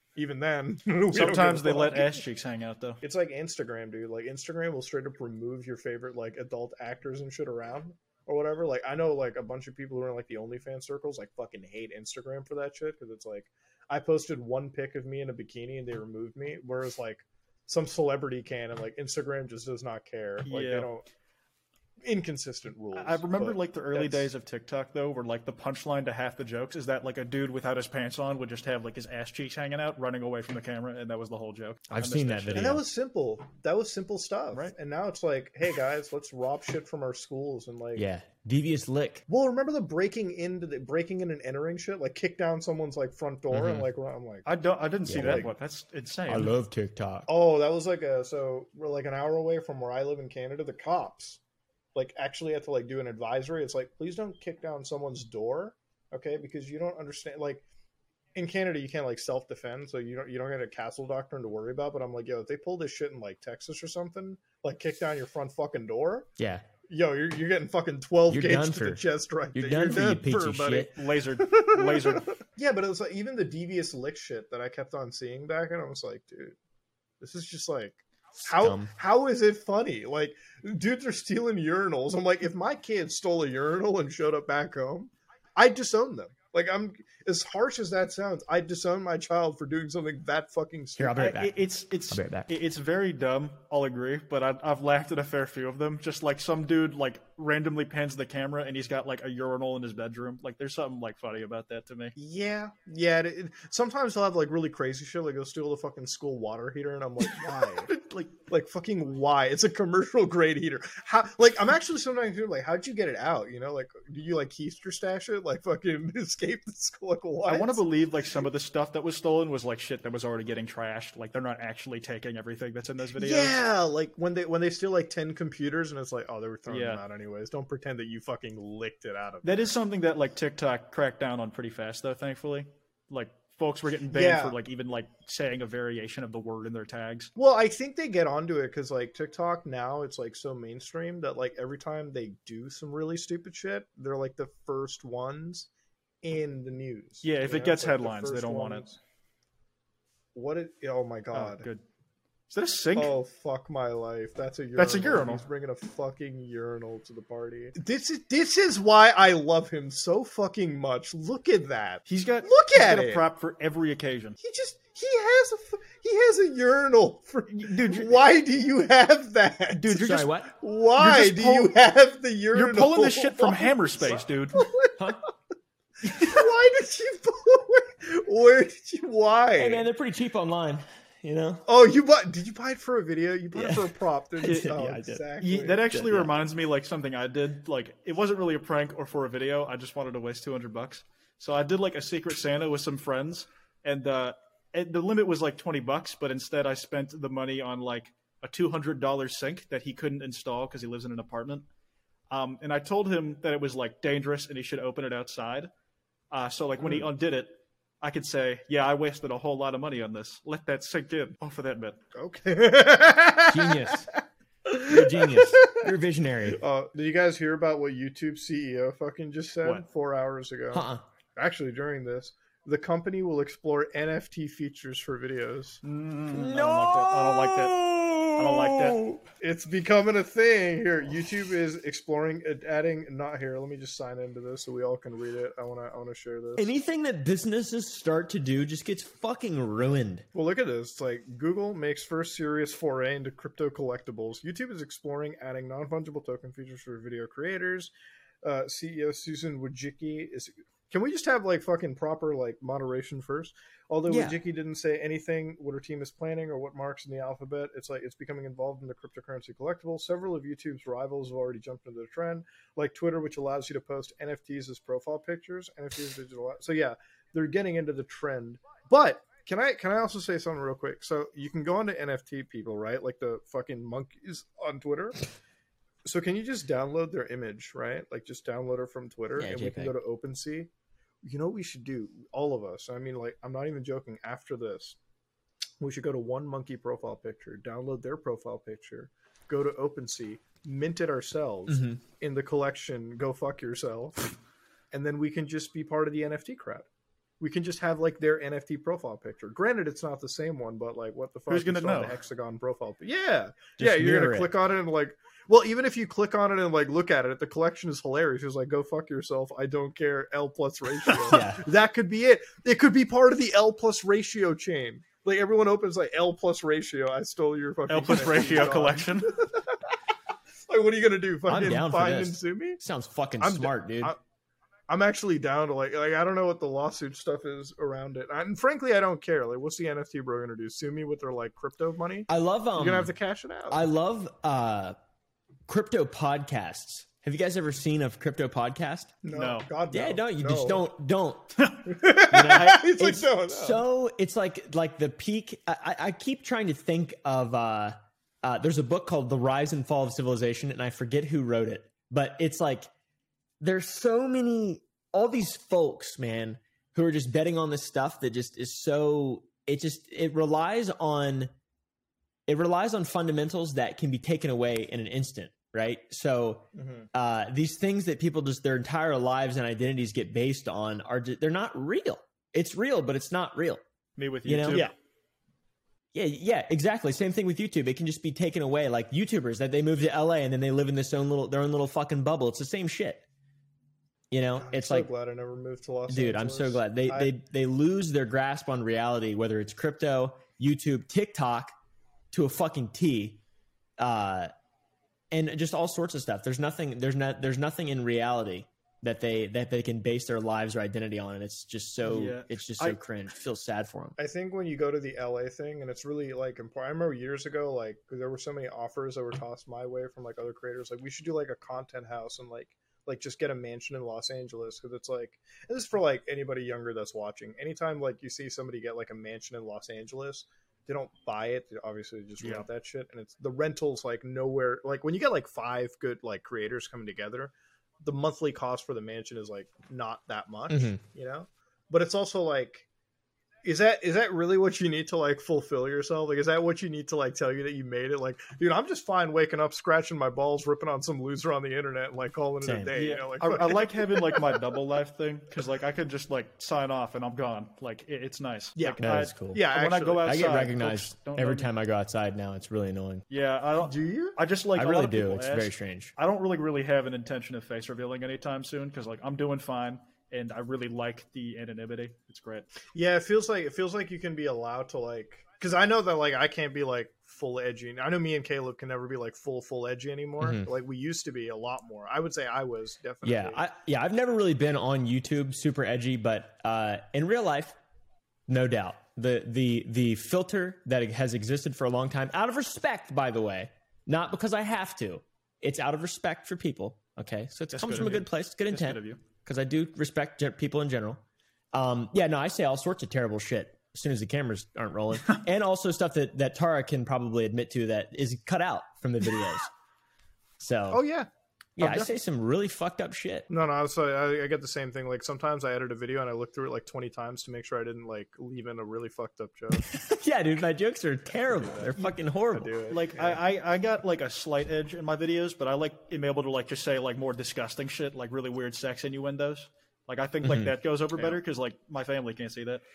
even then, we don't Sometimes give they a let fuck. ass cheeks hang out though. It's like Instagram, dude. Like Instagram will straight up remove your favorite like adult actors and shit around or whatever. Like I know like a bunch of people who are in like the OnlyFans circles like fucking hate Instagram for that shit because it's like I posted one pic of me in a bikini and they removed me, whereas like some celebrity can and like Instagram just does not care. Like Yeah. they don't. Inconsistent rules. I remember but like the early that's- days of TikTok though, where like the punchline to half the jokes is that like a dude without his pants on would just have like his ass cheeks hanging out, running away from the camera, and that was the whole joke. I I've missed seen that shit. video. And that was simple. That was simple stuff. Right. And now it's like, hey guys, let's rob shit from our schools and like Yeah, devious lick. Well, remember the breaking in and entering shit? Like kick down someone's like front door and like I'm like I didn't see Yeah, that like- one. That's insane. I love TikTok. oh, that was like so we're like an hour away from where I live in Canada. The cops like actually had to like do an advisory. It's like please don't kick down someone's door, okay? Because you don't understand like in Canada you can't like self defend, so you don't get a castle doctrine to worry about. But I'm like, yo, if they pull this shit in like Texas or something, like kick down your front fucking door, Yeah, yo, you're getting fucking 12 You're gauge done to the for. chest right You're there. done for, you piece of buddy. shit. Lasered. Yeah, but it was like even the devious lick shit that I kept on seeing back, and I was like, dude, this is just like Scum. how is it funny? Like dudes are stealing urinals. I'm like, if my kid stole a urinal and showed up back home, I'd disown them. Like I'm as harsh as that sounds, I'd disown my child for doing something that fucking Here, I'll stupid. be right back. It's I'll be right back. it's very dumb. I'll agree, but I've laughed at a fair few of them. Just like some dude like randomly pans the camera and he's got like a urinal in his bedroom. Like there's something like funny about that to me. Yeah. Sometimes they'll have like really crazy shit, like they'll steal the fucking school water heater, and I'm like, why? like fucking why? It's a commercial grade heater. How? Like I'm actually sometimes thinking, like, how'd you get it out? You know, like do you like keister stash it? Like fucking escape the school? Like why? I want to believe like some of the stuff that was stolen was like shit that was already getting trashed. Like they're not actually taking everything that's in those videos. Yeah, like when they steal like 10 computers, and it's like, oh, they were throwing Yeah. them out anyways. Don't pretend that you fucking licked it out of. That is something that like TikTok cracked down on pretty fast though, thankfully. Like folks were getting banned Yeah. for like even like saying a variation of the word in their tags. Well, I think they get onto it because like TikTok now it's like so mainstream that like every time they do some really stupid shit, they're like the first ones in the news. Yeah, if You it know, gets it's like the headlines, they first don't want it. ones. What it? Oh my Oh, god! good. Is that a sink? Oh fuck my life! That's a urinal. That's a urinal. He's bringing a fucking urinal to the party. This is why I love him so fucking much. Look at that. He's got Look he's at got a it. prop for every occasion. He has a urinal for. Dude, Why do you have that, dude, you're Sorry, just what? Why You're do just you have the urinal? you're pulling this shit from Why- Hammerspace, dude. Huh? Why did you pull it? Where did you? Why? Hey man, they're pretty cheap online. You know. Oh, you bought? Did you buy it for a video? You bought it Yeah. for a prop? Didn't you? I did, Oh, yeah, I did. exactly. Yeah, that actually Yeah. reminds me like something I did. Like it wasn't really a prank or for a video. I just wanted to waste $200. So I did like a Secret Santa with some friends, and the limit was like $20. But instead, I spent the money on like a $200 sink that he couldn't install because he lives in an apartment. And I told him that it was like dangerous and he should open it outside. So like when he undid it, I could say, "Yeah, I wasted a whole lot of money on this. Let that sink in." Oh, for that bit. Okay. Genius. You're a genius. You're a visionary. Did you guys hear about what YouTube CEO fucking just said What? 4 hours ago? Uh-uh. Actually, during this, the company will explore NFT features for videos. I don't like that. I don't like that. It's becoming a thing here. YouTube is exploring adding. Not here. Let me just sign into this so we all can read it. I wanna share this. Anything that businesses start to do just gets fucking ruined. Well, look at this. It's like Google makes first serious foray into crypto collectibles. YouTube is exploring adding non-fungible token features for video creators. CEO Susan Wojcicki is. Can we just have like fucking proper like moderation first? Although Yeah. Wojcicki didn't say anything what her team is planning or what marks in the alphabet, it's like it's becoming involved in the cryptocurrency collectible. Several of YouTube's rivals have already jumped into the trend, like Twitter, which allows you to post NFTs as profile pictures. NFTs digital. So yeah, they're getting into the trend. But can I also say something real quick? So you can go onto NFT people, right? Like the fucking monkeys on Twitter. So can you just download their image, right? Like just download her from Twitter, Yeah, and we can go JPEG. to OpenSea. You know what we should do? All of us. I mean, like, I'm not even joking. After this, we should go to one monkey profile picture, download their profile picture, go to OpenSea, mint it ourselves in the collection. Go fuck yourself, and then we can just be part of the NFT crowd. we can just have like their NFT profile picture. Granted, it's not the same one, but like, what the fuck? Who's gonna You saw know? the hexagon profile? Yeah, Just you're mirror gonna it. click on it and like, well, even if you click on it and like look at it, the collection is hilarious. It's like, go fuck yourself. I don't care. L plus ratio. Yeah. That could be it. It could be part of the L plus ratio chain. Like everyone opens like L plus ratio. I stole your fucking L plus NFT, ratio John. collection. Like, what are you gonna do? I'm Fucking down for find and this. sue me? Sounds fucking I'm- smart, dude. I'm actually down to like I don't know what the lawsuit stuff is around it, and frankly, I don't care. Like, what's the NFT bro gonna do? Sue me with their like crypto money? I love You're gonna have to cash it out. I love crypto podcasts. Have you guys ever seen a crypto podcast? No. God, no. Yeah, no, you No. just don't. It's like, It's no, no. so it's like the peak. I keep trying to think of. There's a book called The Rise and Fall of Civilization, and I forget who wrote it, but it's like there's so many all these folks, man, who are just betting on this stuff that just is so. It relies on fundamentals that can be taken away in an instant, right? So these things that people just their entire lives and identities get based on they're not real. It's real, but it's not real. Me with You know? YouTube. Yeah, exactly. Same thing with YouTube. It can just be taken away. Like YouTubers that they move to LA and then they live in their own little fucking bubble. It's the same shit. You know, it's so like, glad I never moved to Los dude, Angeles. I'm so glad they lose their grasp on reality, whether it's crypto, YouTube, TikTok, to a fucking T, and just all sorts of stuff. There's nothing in reality that they can base their lives or identity on, and it's just so cringe. I feel sad for them. I think when you go to the LA thing, and it's really like important. I remember years ago, like there were so many offers that were tossed my way from like other creators. Like we should do like a content house and like just get a mansion in Los Angeles, because it's like, and this is for like anybody younger that's watching. Anytime like you see somebody get like a mansion in Los Angeles, they don't buy it. They obviously just rent that shit, and it's the rentals like nowhere. Like when you get like 5 good like creators coming together, the monthly cost for the mansion is like not that much, you know. But it's also like, is that really what you need to like fulfill yourself? Like, is that what you need to like tell you that you made it? Like, dude, I'm just fine waking up, scratching my balls, ripping on some loser on the internet, and like calling it a day. Yeah, You know, like, I like having like my double life thing, because like I could just like sign off and I'm gone. Like it's nice. Yeah, like, that is cool. Yeah, when I go I outside, get recognized folks don't every know me. time I go outside now. It's really annoying. Yeah, I don't. do you? I just like I a lot really of do. people It's ask. very strange. I don't really have an intention of face revealing anytime soon, because like I'm doing fine and I really like the anonymity. It's great. Yeah, it feels like you can be allowed to like, because I know that like I can't be like full edgy. I know me and Caleb can never be like full edgy anymore. Like we used to be a lot more. I would say I was definitely. I've never really been on YouTube super edgy, but in real life, no doubt the filter that has existed for a long time, out of respect, by the way, not because I have to. It's out of respect for people. Okay, so it comes from a good place, good That's intent, good of you. because I do respect people in general. I say all sorts of terrible shit as soon as the cameras aren't rolling, and also stuff that Tara can probably admit to that is cut out from the videos. So, Oh yeah. yeah, I say some really fucked up shit. No. So I get the same thing. Like sometimes I edit a video and I look through it like 20 times to make sure I didn't like leave in a really fucked up joke. Yeah, dude, my jokes are terrible. They're fucking horrible. Do it. Like I got like a slight edge in my videos, but I like am able to like just say like more disgusting shit, like really weird sex innuendos. Like I think like that goes over better, because like my family can't see that.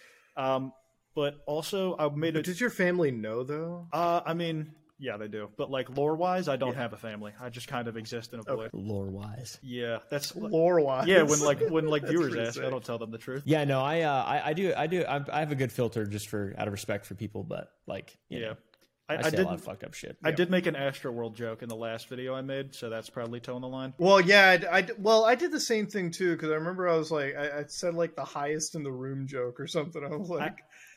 But also I made But does your family know though? I mean, yeah, they do. But like lore wise, I don't have a family. I just kind of exist in a void. Lore wise. Yeah, that's Lore wise. yeah. When like viewers pretty ask, I sick. don't tell them the truth. Yeah, no, I do. I have a good filter just for out of respect for people, but like, you know, I say a lot of fucked up shit. I did make an Astroworld joke in the last video I made, so that's probably toeing the line. Well, yeah, I did the same thing too, because I remember I was like, I said like the highest in the room joke or something. I was like,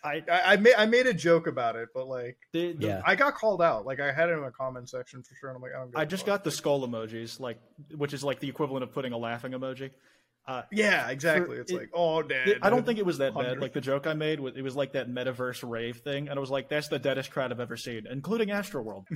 I made a joke about it, but like, Yeah. I got called out. Like I had it in my comment section for sure. And I'm like, I don't. Give I a just fuck. got the skull emojis, like, which is like the equivalent of putting a laughing emoji. Yeah, exactly. It's like, oh, dad. I don't think it was that bad. 100. Like the joke I made, it was like that metaverse rave thing, and I was like, "That's the deadest crowd I've ever seen," including Astroworld.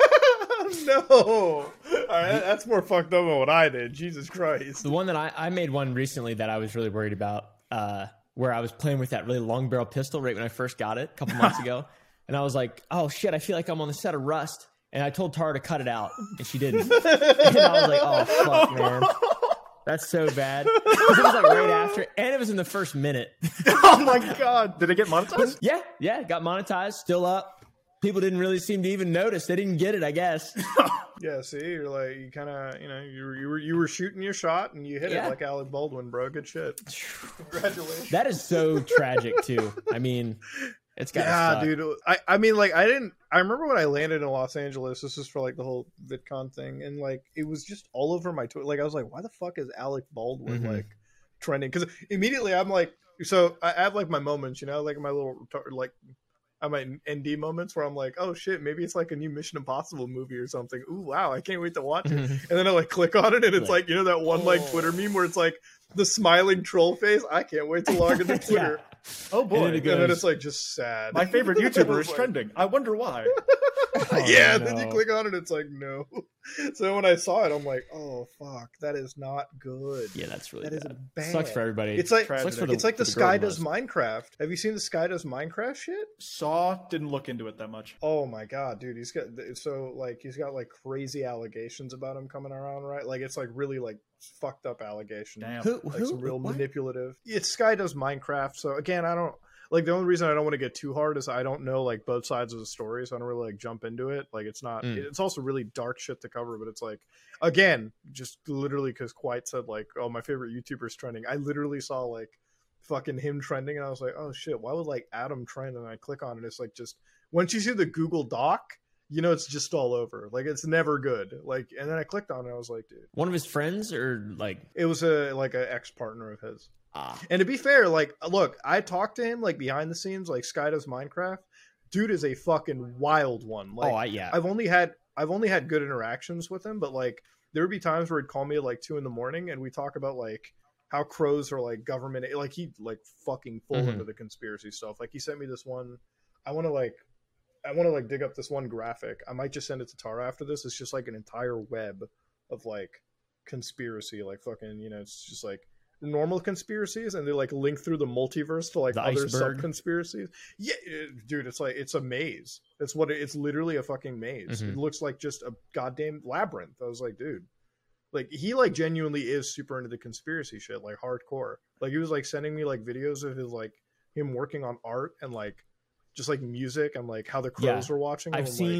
No. All right, that's more fucked up than what I did. Jesus Christ. The one that I made one recently that I was really worried about, where I was playing with that really long barrel pistol right when I first got it a couple months ago, and I was like, oh shit, I feel like I'm on the set of Rust, and I told Tara to cut it out, and she didn't, and I was like, oh fuck, man. That's so bad. 'Cause it was like right after, and it was in the first minute. Oh my god! Did it get monetized? Yeah, it got monetized, still up. People didn't really seem to even notice. They didn't get it, I guess. Yeah, see, you're like, you kind of, you were shooting your shot and you hit it like Alec Baldwin, bro. Good shit. Congratulations. That is so tragic too. I mean, it's got dude. I mean, like, I remember when I landed in Los Angeles. This is for like the whole VidCon thing, and like it was just all over my Twitter. Like I was like, why the fuck is Alec Baldwin like trending? Because immediately I'm like, so I have like my moments, like my little like. I my ND moments where I'm like, oh shit, maybe it's like a new Mission Impossible movie or something. Ooh, wow, I can't wait to watch it. And then I like click on it and it's like, that one like Twitter meme where it's like the smiling troll face. I can't wait to log into Twitter. Oh boy. And then it's like just sad. My favorite YouTuber is trending. I wonder why. Yeah, then you click on it, it's like, no. So when I saw it, I'm like, oh fuck, that is not good. Yeah, that's really that bad. is bad. Sucks for everybody. It's like it's like the Sky Does Minecraft. Have you seen the Sky Does Minecraft shit? Saw, didn't look into it that much. Oh my god, dude, he's got like crazy allegations about him coming around, right? Like it's like really like fucked up allegations. Damn. Like some real manipulative. It's Sky Does Minecraft. So again, I don't like, the only reason I don't want to get too hard is I don't know like both sides of the story, so I don't really like jump into it. Like it's not it's also really dark shit to cover, but it's like, again, just literally because Quite said like, oh, my favorite YouTuber's trending. I literally saw like fucking him trending and I was like, oh shit, why would like Adam trend? And I click on it, it's like, just once you see the Google Doc, it's just all over. Like it's never good. Like, and then I clicked on it, I was like, dude, one of his friends, or like it was a ex-partner of his. And to be fair, like, look, I talked to him like behind the scenes, like Sky Does Minecraft. Dude is a fucking wild one. Like, I've only had good interactions with him, but like there would be times where he'd call me at like 2 a.m. and we talk about like how crows are like government, like he like fucking full into the conspiracy stuff. Like he sent me this one. I want to dig up this one graphic. I might just send it to Tara after this. It's just like an entire web of like conspiracy, like fucking, it's just like normal conspiracies and they like link through the multiverse to like the other sub conspiracies. Yeah, dude, it's like, it's a maze. It's literally a fucking maze. It looks like just a goddamn labyrinth. I was like, dude, like he like genuinely is super into the conspiracy shit, like hardcore. Like he was like sending me like videos of his like him working on art and like just like music and like how the crows were watching.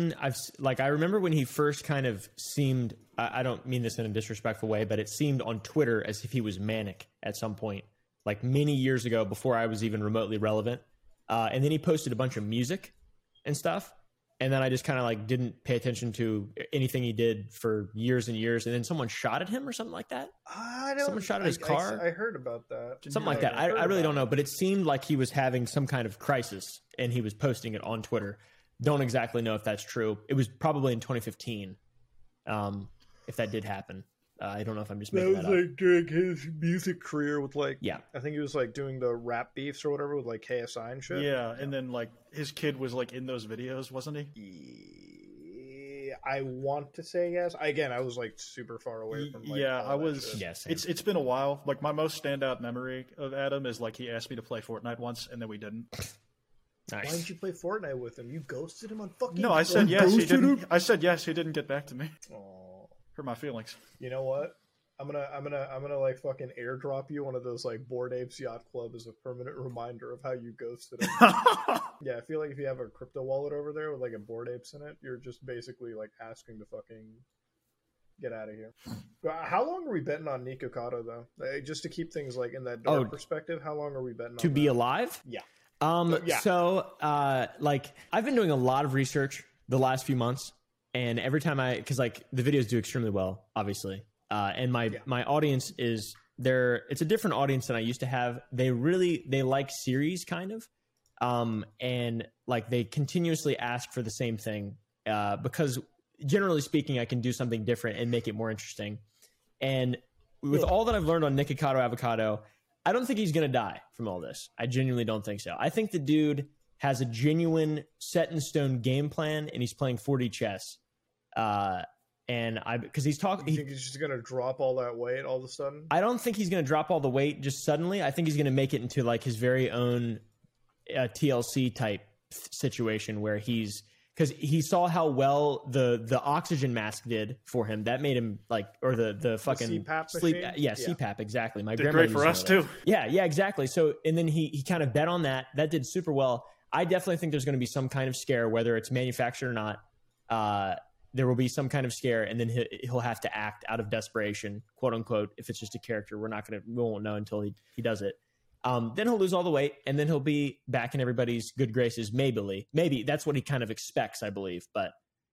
I remember when he first kind of seemed, I don't mean this in a disrespectful way, but it seemed on Twitter as if he was manic at some point, like many years ago before I was even remotely relevant. And then he posted a bunch of music and stuff. And then I just kind of like didn't pay attention to anything he did for years and years. And then someone shot at him or something like that. Someone shot at his car. I heard about that. Something like that. I really don't know, but it seemed like he was having some kind of crisis and he was posting it on Twitter. Don't exactly know if that's true. It was probably in 2015. If that did happen. I don't know if I'm just making that up. That was like during his music career with like, yeah, I think he was like doing the rap beefs or whatever with like KSI and shit. Yeah, and then like his kid was like in those videos, wasn't he? I want to say yes. Again, I was like super far away from like, I was. Yes, it's been a while. Like my most standout memory of Adam is like he asked me to play Fortnite once, and then we didn't. Nice. Why didn't you play Fortnite with him? You ghosted him on fucking. No, I said yes. He didn't. I said yes. He didn't get back to me. Aww. Hurt my feelings. You know what? I'm gonna like fucking airdrop you one of those like Bored Apes Yacht Club as a permanent reminder of how you ghosted him. Yeah, I feel like if you have a crypto wallet over there with like a Bored Apes in it, you're just basically like asking to fucking get out of here. How long are we betting on Nikocado though? Just to keep things like in that dark perspective, how long are we betting to on be alive? Yeah. So like I've been doing a lot of research the last few months. And every time because like the videos do extremely well, obviously. And my audience is it's a different audience than I used to have. They like series kind of. And like they continuously ask for the same thing, because generally speaking, I can do something different and make it more interesting. And with all that I've learned on Nikocado Avocado, I don't think he's going to die from all this. I genuinely don't think so. I think the dude has a genuine set in stone game plan and he's playing 4D chess. Because he's talking. You think he's just gonna drop all that weight all of a sudden? I don't think he's gonna drop all the weight just suddenly. I think he's gonna make it into like his very own TLC type situation where he's because he saw how well the oxygen mask did for him. That made him like, or the fucking CPAP sleep. machine? Yeah, CPAP, exactly. My Did grandma great for us used one of too. those. Yeah, exactly. So, and then he kind of bet on that. That did super well. I definitely think there's going to be some kind of scare, whether it's manufactured or not. There will be some kind of scare, and then he'll have to act out of desperation, quote unquote. If it's just a character, we won't know until he does it. Then he'll lose all the weight, and then he'll be back in everybody's good graces. Maybe that's what he kind of expects, I believe. But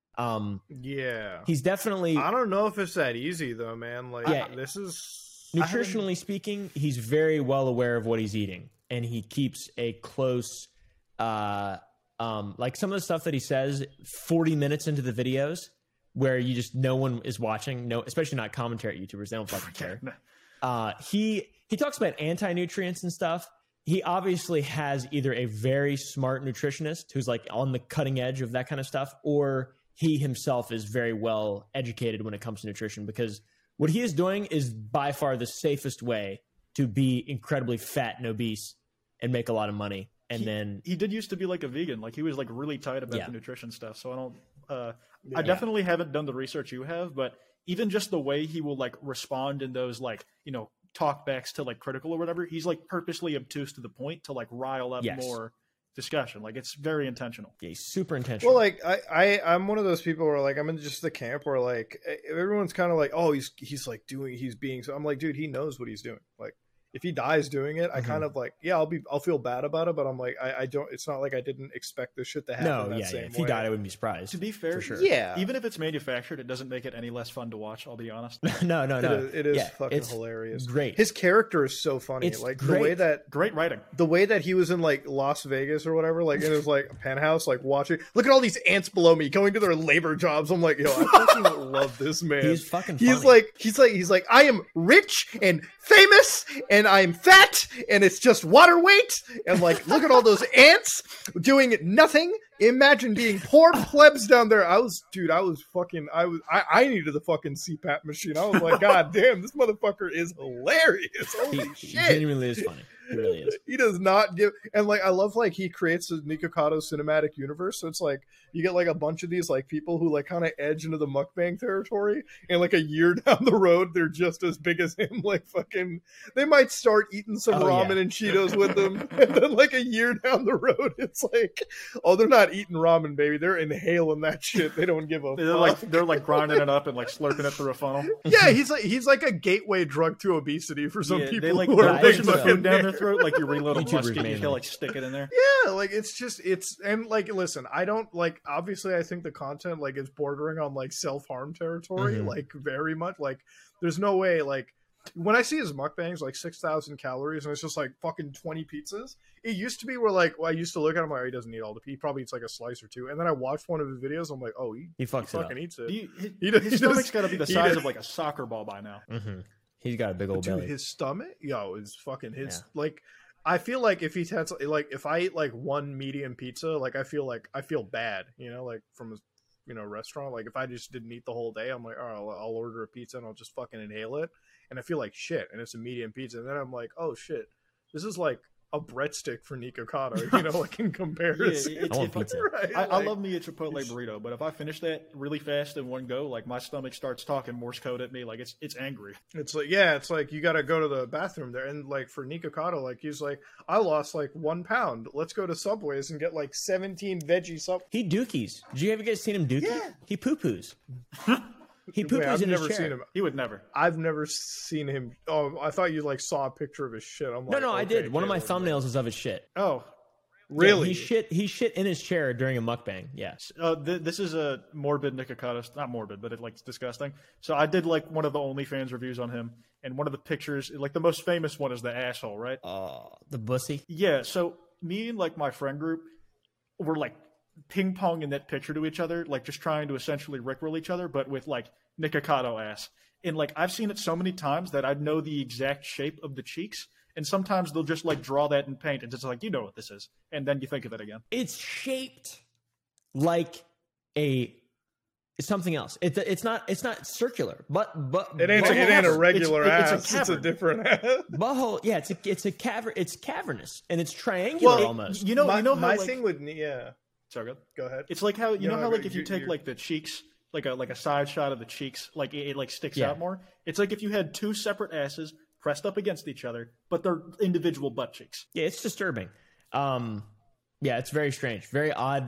Yeah. he's definitely I don't know if it's that easy though, man. Like Yeah. this is nutritionally speaking, he's very well aware of what he's eating, and he keeps a close. Like some of the stuff that he says 40 minutes into the videos where you just no one is watching, especially not commentary YouTubers, they don't fucking care. He talks about anti-nutrients and stuff. He obviously has either a very smart nutritionist who's like on the cutting edge of that kind of stuff, or he himself is very well educated when it comes to nutrition, because what he is doing is by far the safest way to be incredibly fat and obese and make a lot of money. And He did used to be like a vegan. Like he was like really tight about Yeah. the nutrition stuff. So I definitely haven't done the research you have, but even just the way he will like respond in those like, talkbacks to like critical or whatever, he's like purposely obtuse to the point to like rile up Yes. more discussion. Like it's very intentional. yeah, he's super intentional. Well, like I'm one of those people where like I'm in just the camp where like everyone's kind of like, oh, he's being. So I'm like, dude, he knows what he's doing. Like if he dies doing it, I kind of like, yeah, I'll feel bad about it, but I'm like, I don't. It's not like I didn't expect this shit to happen. no, that yeah. same If he way. died, I wouldn't be surprised. To be fair, for sure. Yeah, even if it's manufactured, it doesn't make it any less fun to watch. I'll be honest. no. it is Yeah, fucking it's hilarious. Great. His character is so funny. It's like great. Great writing. the way that he was in like Las Vegas or whatever, like in his like penthouse, like watching. Look at all these ants below me going to their labor jobs. I'm like, yo, I fucking love this man. He's fucking He's funny. he's like, I am rich and famous and I'm fat and it's just water weight. And like, look at all those ants doing nothing. Imagine being poor plebs down there. I needed the fucking CPAP machine. I was like, God damn, this motherfucker is hilarious. Holy He shit. genuinely is funny. He really is. He does not give, and like I love like he creates the Nikocado cinematic universe. So it's like you get like a bunch of these like people who like kind of edge into the mukbang territory, and like a year down the road they're just as big as him. Like fucking, they might start eating some ramen and Cheetos with them, and then like a year down the road it's like, oh, they're not eating ramen, baby. They're inhaling that shit. They don't give a fuck. They're like grinding it up and like slurping it through a funnel. Yeah, he's like a gateway drug to obesity for some Yeah, people they like who are I pushing think the so. food down their throat like you reload a YouTubers musket. You mainly. can like stick it in there. Yeah, like it's and like listen, I don't like, obviously I think the content like is bordering on like self-harm territory, Mhm. like very much. Like there's no way, like when I see his mukbangs like 6,000 calories and it's just like fucking 20 pizzas. It used to be where like, well, I used to look at him like, oh, he doesn't eat all the pizza. He probably eats like a slice or two. And then I watched one of his videos. I'm like, oh, he fucks it up. fucking eats it. His stomach's got to be the he size does- of like a soccer ball by now. Mm-hmm. He's got a big old Dude, belly. his stomach, yo, is fucking his Yeah. like. I feel like if he had like if I eat like one medium pizza, like I feel bad, like from a restaurant. Like if I just didn't eat the whole day, I'm like, all right, I'll order a pizza and I'll just fucking inhale it, and I feel like shit, and it's a medium pizza, and then I'm like, oh shit, this is like a breadstick for Nikocado, like in comparison. I want pizza. Right, I like- love me a Chipotle burrito, but if I finish that really fast in one go, like my stomach starts talking Morse code at me, like it's angry. It's like, yeah, it's like you got to go to the bathroom there. And like for Nikocado, like he's like, I lost like 1 pound. Let's go to Subways and get like 17 veggie sub. He dookies. Did you ever guys seen him dookie? Yeah. He poo poos. He poo Wait, poos I've in his never chair. seen him. He would never. I've never seen him. Oh, I thought you like saw a picture of his shit. I'm like, No, I okay, did. One of my Caleb. thumbnails is of his shit. Oh, Really? Yeah, he shit in his chair during a mukbang. Yes. this is a morbid Nikocado. Not morbid, but it's disgusting. So I did like one of the OnlyFans reviews on him, and one of the pictures, like the most famous one, is the asshole, right? The bussy. Yeah. So me and like my friend group were like ping ponging that picture to each other, like just trying to essentially rickroll each other, but with like Nikocado ass. And like I've seen it so many times that I know the exact shape of the cheeks. And sometimes they'll just like draw that in paint, and it's like, you know what this is, and then you think of it again. It's shaped like something else. It's not circular, but It ain't a regular it's a ass. It's a cavern. different ass. butthole. Yeah, it's a cavern. It's cavernous and it's triangular Well, almost. You know, my how, my like, thing with yeah. So good. Go ahead. It's like how you know No, how no, like if you take you're- like the cheeks, like a side shot of the cheeks, like it like sticks Yeah. out more. It's like if you had two separate asses pressed up against each other, but they're individual butt cheeks. Yeah, it's disturbing. Yeah, it's very strange. Very odd,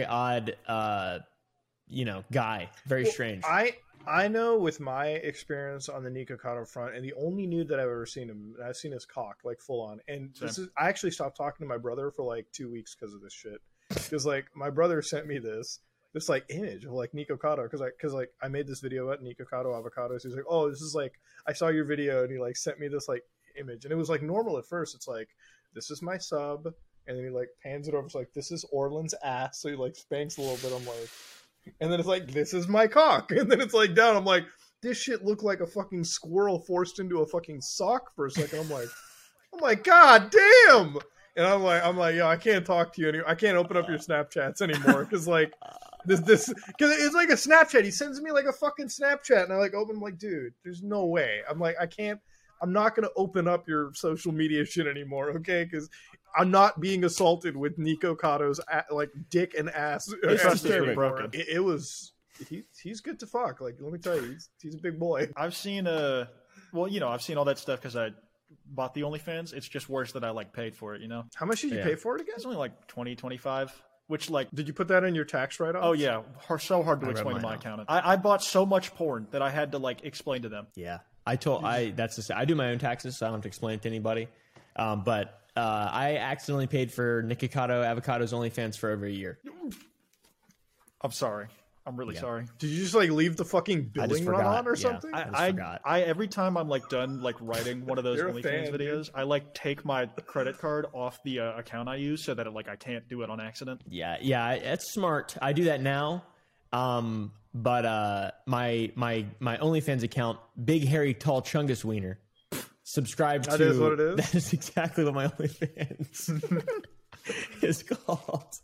guy. Very strange. I know with my experience on the Nico Cotto front, and the only nude that I've ever seen him, I've seen his cock like full on. And this is, I actually stopped talking to my brother for like 2 weeks because of this shit. Because like my brother sent me this like image of like Nico Cotto because I made this video about Nico Cotto avocados. He's like, oh, this is like I saw your video, and he like sent me this like image, and it was like normal at first. It's like this is my sub, and then he like pans it over. It's like this is Orland's ass, so he like spanks a little bit. I'm like. And then it's like, this is my cock. And then it's like down. I'm like, this shit looked like a fucking squirrel forced into a fucking sock for a second. I'm like, God damn. And I'm like, yo, I can't talk to you anymore. I can't open up your Snapchats anymore. Cause like cause it's like a Snapchat. He sends me like a fucking Snapchat and I like open, I'm like, dude, there's no way. I'm like, I'm not going to open up your social media shit anymore. Okay. Cause I'm not being assaulted with Nico Cotto's like dick and ass. It's ass disturbing. anymore. It was. He's good to fuck. Like, let me tell you, he's a big boy. I've seen I've seen all that stuff because I bought the OnlyFans. It's just worse that I like paid for it. How much did you pay for it again? It's only like 20, 25, which like. Did you put that in your tax write-off? Oh yeah, so hard to I read explain to mine my out. accountant. I bought so much porn that I had to like explain to them. Yeah, I do my own taxes, so I don't have to explain it to anybody. But I accidentally paid for Nico Cotto Avocado's OnlyFans for over a year. I'm sorry. I'm really sorry. Did you just like leave the fucking I just billing run forgot. on or Yeah. something? I forgot. I every time I'm like done like writing one of those You're a OnlyFans fan, videos, I like take my credit card off the account I use so that I can't do it on accident. Yeah, it's smart. I do that now. But my OnlyFans account, Big Hairy Tall Chungus Wiener, subscribe to. That is what it is? That is exactly what my OnlyFans is called.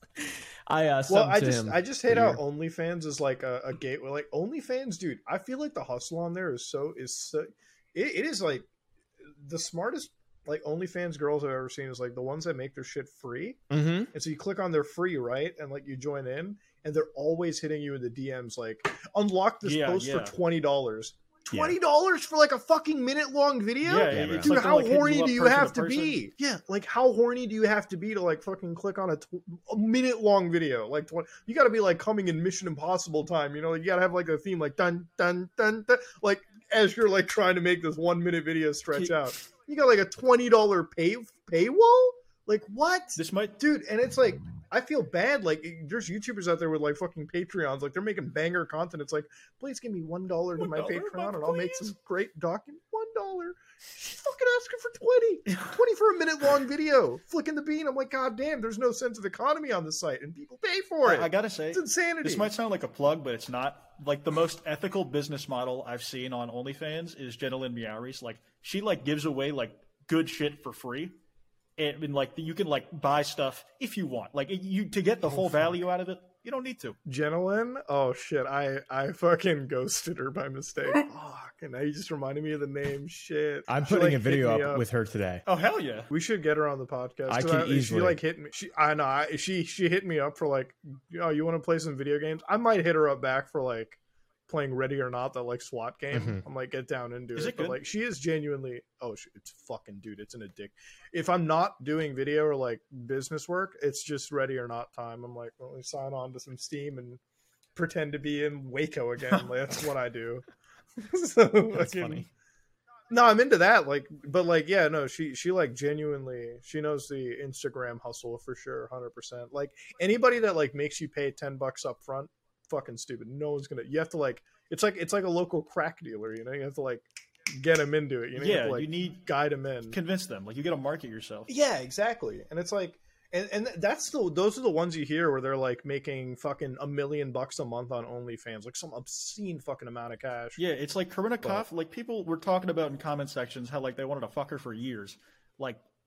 I just hate how OnlyFans is like a gateway. Like OnlyFans, dude, I feel like the hustle on there is so it is like the smartest like OnlyFans girls I've ever seen is like the ones that make their shit free. Mm-hmm. And so you click on their free, right? And like you join in and they're always hitting you in the DMs like unlock this post for $20. $20 for like a fucking minute long video? Yeah, it's dude, like how they're, like, horny hitting do you you up have person to to person. be? Yeah, like how horny do you have to be to like fucking click on a minute long video? Like you got to be like coming in Mission Impossible time, you know? Like, you got to have like a theme like dun dun dun dun, like as you're like trying to make this 1 minute video stretch out. You got like a $20 paywall? Like what? This might Dude, and it's like I feel bad. Like there's YouTubers out there with like fucking Patreons. Like they're making banger content. It's like, please give me $1 to my Patreon and I'll make some great document. $1. She's fucking asking for 20 for a minute long video. Flicking the bean. I'm like, God damn, there's no sense of economy on the site and people pay for it. I gotta say, it's insanity. This might sound like a plug, but it's not. Like the most ethical business model I've seen on OnlyFans is Jenna Lynn Meowris. Like she like gives away like good shit for free. And like you can like buy stuff if you want. Like you to get the whole value out of it, you don't need to. Jenilyn? Oh shit, I fucking ghosted her by mistake. Fuck, and now you just reminded me of the name. Shit. I'm She, putting like, a video hit me up with her today. Oh hell yeah! We should get her on the podcast. I 'cause can She easily. like hit me. She hit me up for like, oh, you want to play some video games? I might hit her up back for like playing Ready or Not, that like SWAT game. Mhm. I'm like, get down and do Is it. it But good? like, she is genuinely. Oh, it's fucking dude. It's an addict. If I'm not doing video or like business work, it's just Ready or Not time. I'm like, well, let me sign on to some Steam and pretend to be in Waco again. Like, that's what I do. So That's fucking- funny. No, I'm into that. Like, but like, yeah, no, she like genuinely, she knows the Instagram hustle for sure, 100%. Like anybody that like makes you pay $10 up front, fucking stupid. No one's gonna. You have to like, it's like a local crack dealer. You know, you have to like get them into it. You know, you have Yeah, to, like, you need guide them in. convince them. Like you got to market yourself. Yeah, exactly. And it's like, and that's those are the ones you hear where they're like making fucking $1 million a month on OnlyFans, like some obscene fucking amount of cash. Yeah, it's like Corinna Kopf. Like people were talking about in comment sections how like they wanted to fuck her for years. Like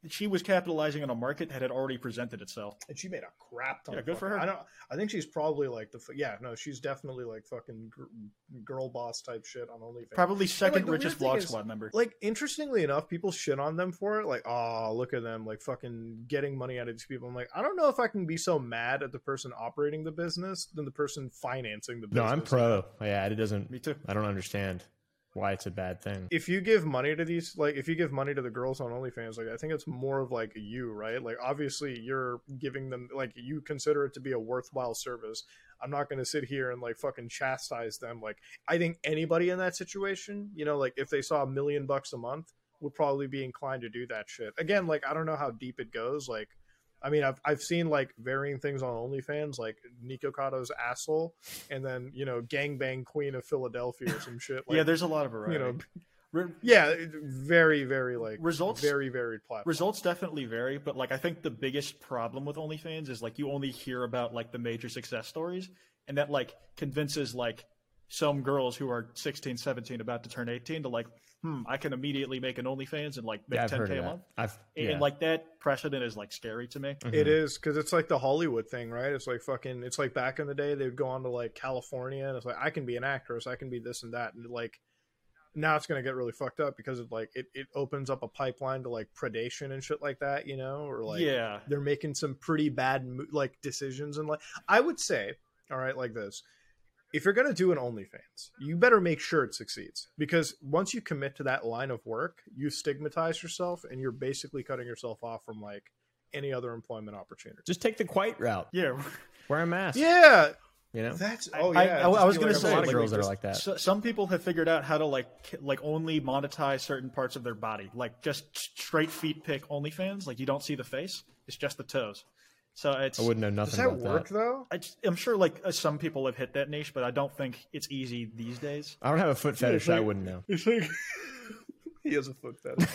she was capitalizing on a market that had already presented itself. And she made a crap ton. Yeah, of good for fucking- her. I think she's probably like she's definitely like fucking girl boss type shit on OnlyFans. Probably second the weird richest thing Vlog is, Squad member. Like, interestingly enough, people shit on them for it. Like, oh, look at them, like fucking getting money out of these people. I'm like, I don't know if I can be so mad at the person operating the business than the person financing the No, business. I'm pro. Yeah, it doesn't. Me too. I don't understand why it's a bad thing. If you give money to these, like, if you give money to the girls on OnlyFans, like, I think it's more of like you, right? Like, obviously, you're giving them, like, you consider it to be a worthwhile service. I'm not going to sit here and like fucking chastise them. Like, I think anybody in that situation, you know, like, if they saw $1 million a month, would probably be inclined to do that shit. Again, like, I don't know how deep it goes. Like, I mean, I've seen like varying things on OnlyFans, like Nico Cotto's asshole, and then, you know, Gangbang Queen of Philadelphia or some shit. Like, Yeah, there's a lot of variety. you know, yeah, very, very like Results- very varied platform. Results definitely vary, but like I think the biggest problem with OnlyFans is like you only hear about like the major success stories, and that like convinces like some girls who are 16, 17 about to turn 18 to like, I can immediately make an OnlyFans and like make Yeah, I've heard 10K of a that. month. Yeah. And like that precedent is like scary to me. It is, because it's like the Hollywood thing, right? It's like fucking, it's like back in the day they would go on to like California and it's like, I can be an actress, I can be this and that, and like now it's going to get really fucked up because it like it opens up a pipeline to like predation and shit like that, you know, or like Yeah. they're making some pretty bad like decisions. And like, I would say, all right, like this, if you're going to do an OnlyFans, you better make sure it succeeds, because once you commit to that line of work, you stigmatize yourself and you're basically cutting yourself off from like any other employment opportunity. Just take the quiet route. Yeah. Wear a mask. Yeah, You know? that's I yeah. was just gonna be say, a lot of like, girls that are like that. Some people have figured out how to like only monetize certain parts of their body, like just straight feet pic OnlyFans. Like you don't see the face; it's just the toes. So it's. I wouldn't know Does nothing that about work that. though? I'm sure like some people have hit that niche, but I don't think it's easy these days. I don't have a foot fetish. it's like- I wouldn't know. It's like he has a foot fetish.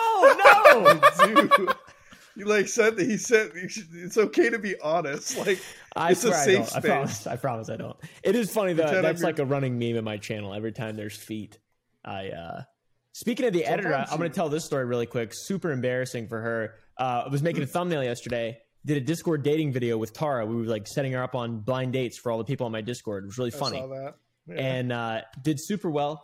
I don't know. Dude, you like said that he said it's okay to be honest. Like I it's a swear I safe don't. space. I promise I don't. It is funny though. Pretend That's I'm like a running meme in my channel. Every time there's feet, Speaking of the editor, Sometimes I'm going to tell this story really quick. Super embarrassing for her. I was making a thumbnail yesterday. Did a Discord dating video with Tara. We were like setting her up on blind dates for all the people on my Discord. It was really funny. I saw that. Yeah. And did super well.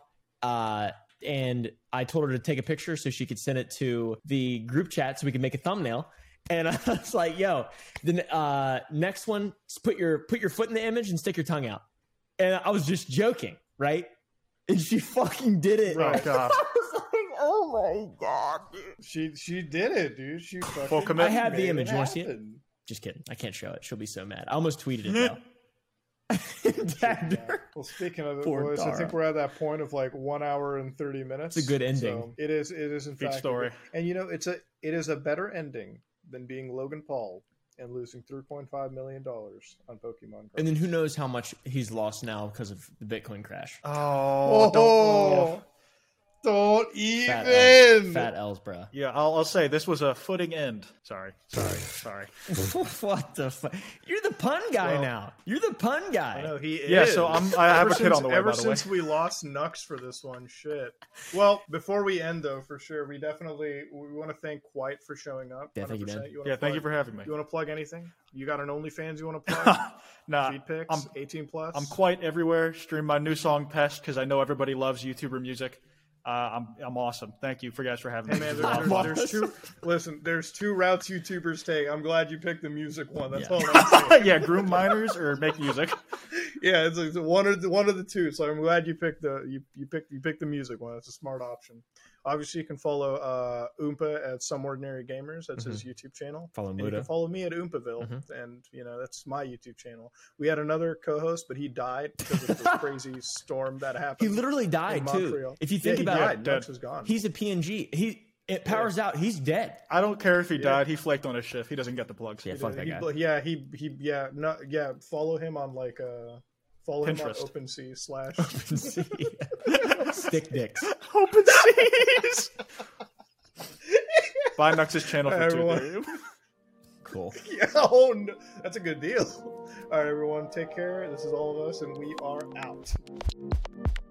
And I told her to take a picture so she could send it to the group chat so we could make a thumbnail. And I was like, "Yo, the next one, put your foot in the image and stick your tongue out." And I was just joking, right? And she fucking did it. Oh god. I was like, "Oh my god, dude!" She did it, dude. She fucking Full commit. I have the made image. You want to see it? happen. Just kidding. I can't show it. She'll be so mad. I almost tweeted it though. Tagged her. Well, speaking of it, Poor boys, I Tara. think we're at that point of like 1 hour and 30 minutes. It's a good ending. So it is in Good fact. story. And you know, it is a better ending than being Logan Paul and losing $3.5 million on Pokemon cards. And then who knows how much he's lost now because of the Bitcoin crash. Oh, don't Fat even. Fat L's, bro. Yeah, I'll say this was a footing end. Sorry. What the fuck? You're the pun guy Well, now. You're the pun I guy. know he is. Yeah, so I have Ever a kid on the way, Ever by the way. since we lost Nux for this one, shit. Well, before we end though, for sure, we want to thank White for showing up. Yeah, thank you, 100%. man. wanna Yeah, thank you plug- for having me. You want to plug anything? You got an OnlyFans you want to plug? Nah, Feed pics, I'm 18 plus. I'm quite everywhere. Stream my new song Pest because I know everybody loves YouTuber music. I'm awesome. Thank you guys for having Hey me. man, there's two. Listen, there's two routes YouTubers take. I'm glad you picked the music one. That's Yeah. all I'm saying. Yeah, groom minors or make music. Yeah, it's one of the two. So I'm glad you picked you picked the music one. That's a smart option. Obviously, you can follow Oompa at Some Ordinary Gamers. That's his YouTube channel. Follow And you Muda. can follow me at Oompaville, and that's my YouTube channel. We had another co-host, but he died because of this crazy storm that He happened. literally died in too. Montreal. If you think he about died. it, Nux is gone. he's a PNG. It powers out. He's dead. I don't care if he died. He flaked on his shift. He doesn't get the plugs. Yeah, fuck that guy. Follow him on like follow him on Pinterest. OpenSea / Stick dicks. Open seas. Buy Nux's channel for Everyone. $2. Cool. Yeah, oh no, that's a good deal. All right, everyone, take care. This is all of us, and we are out.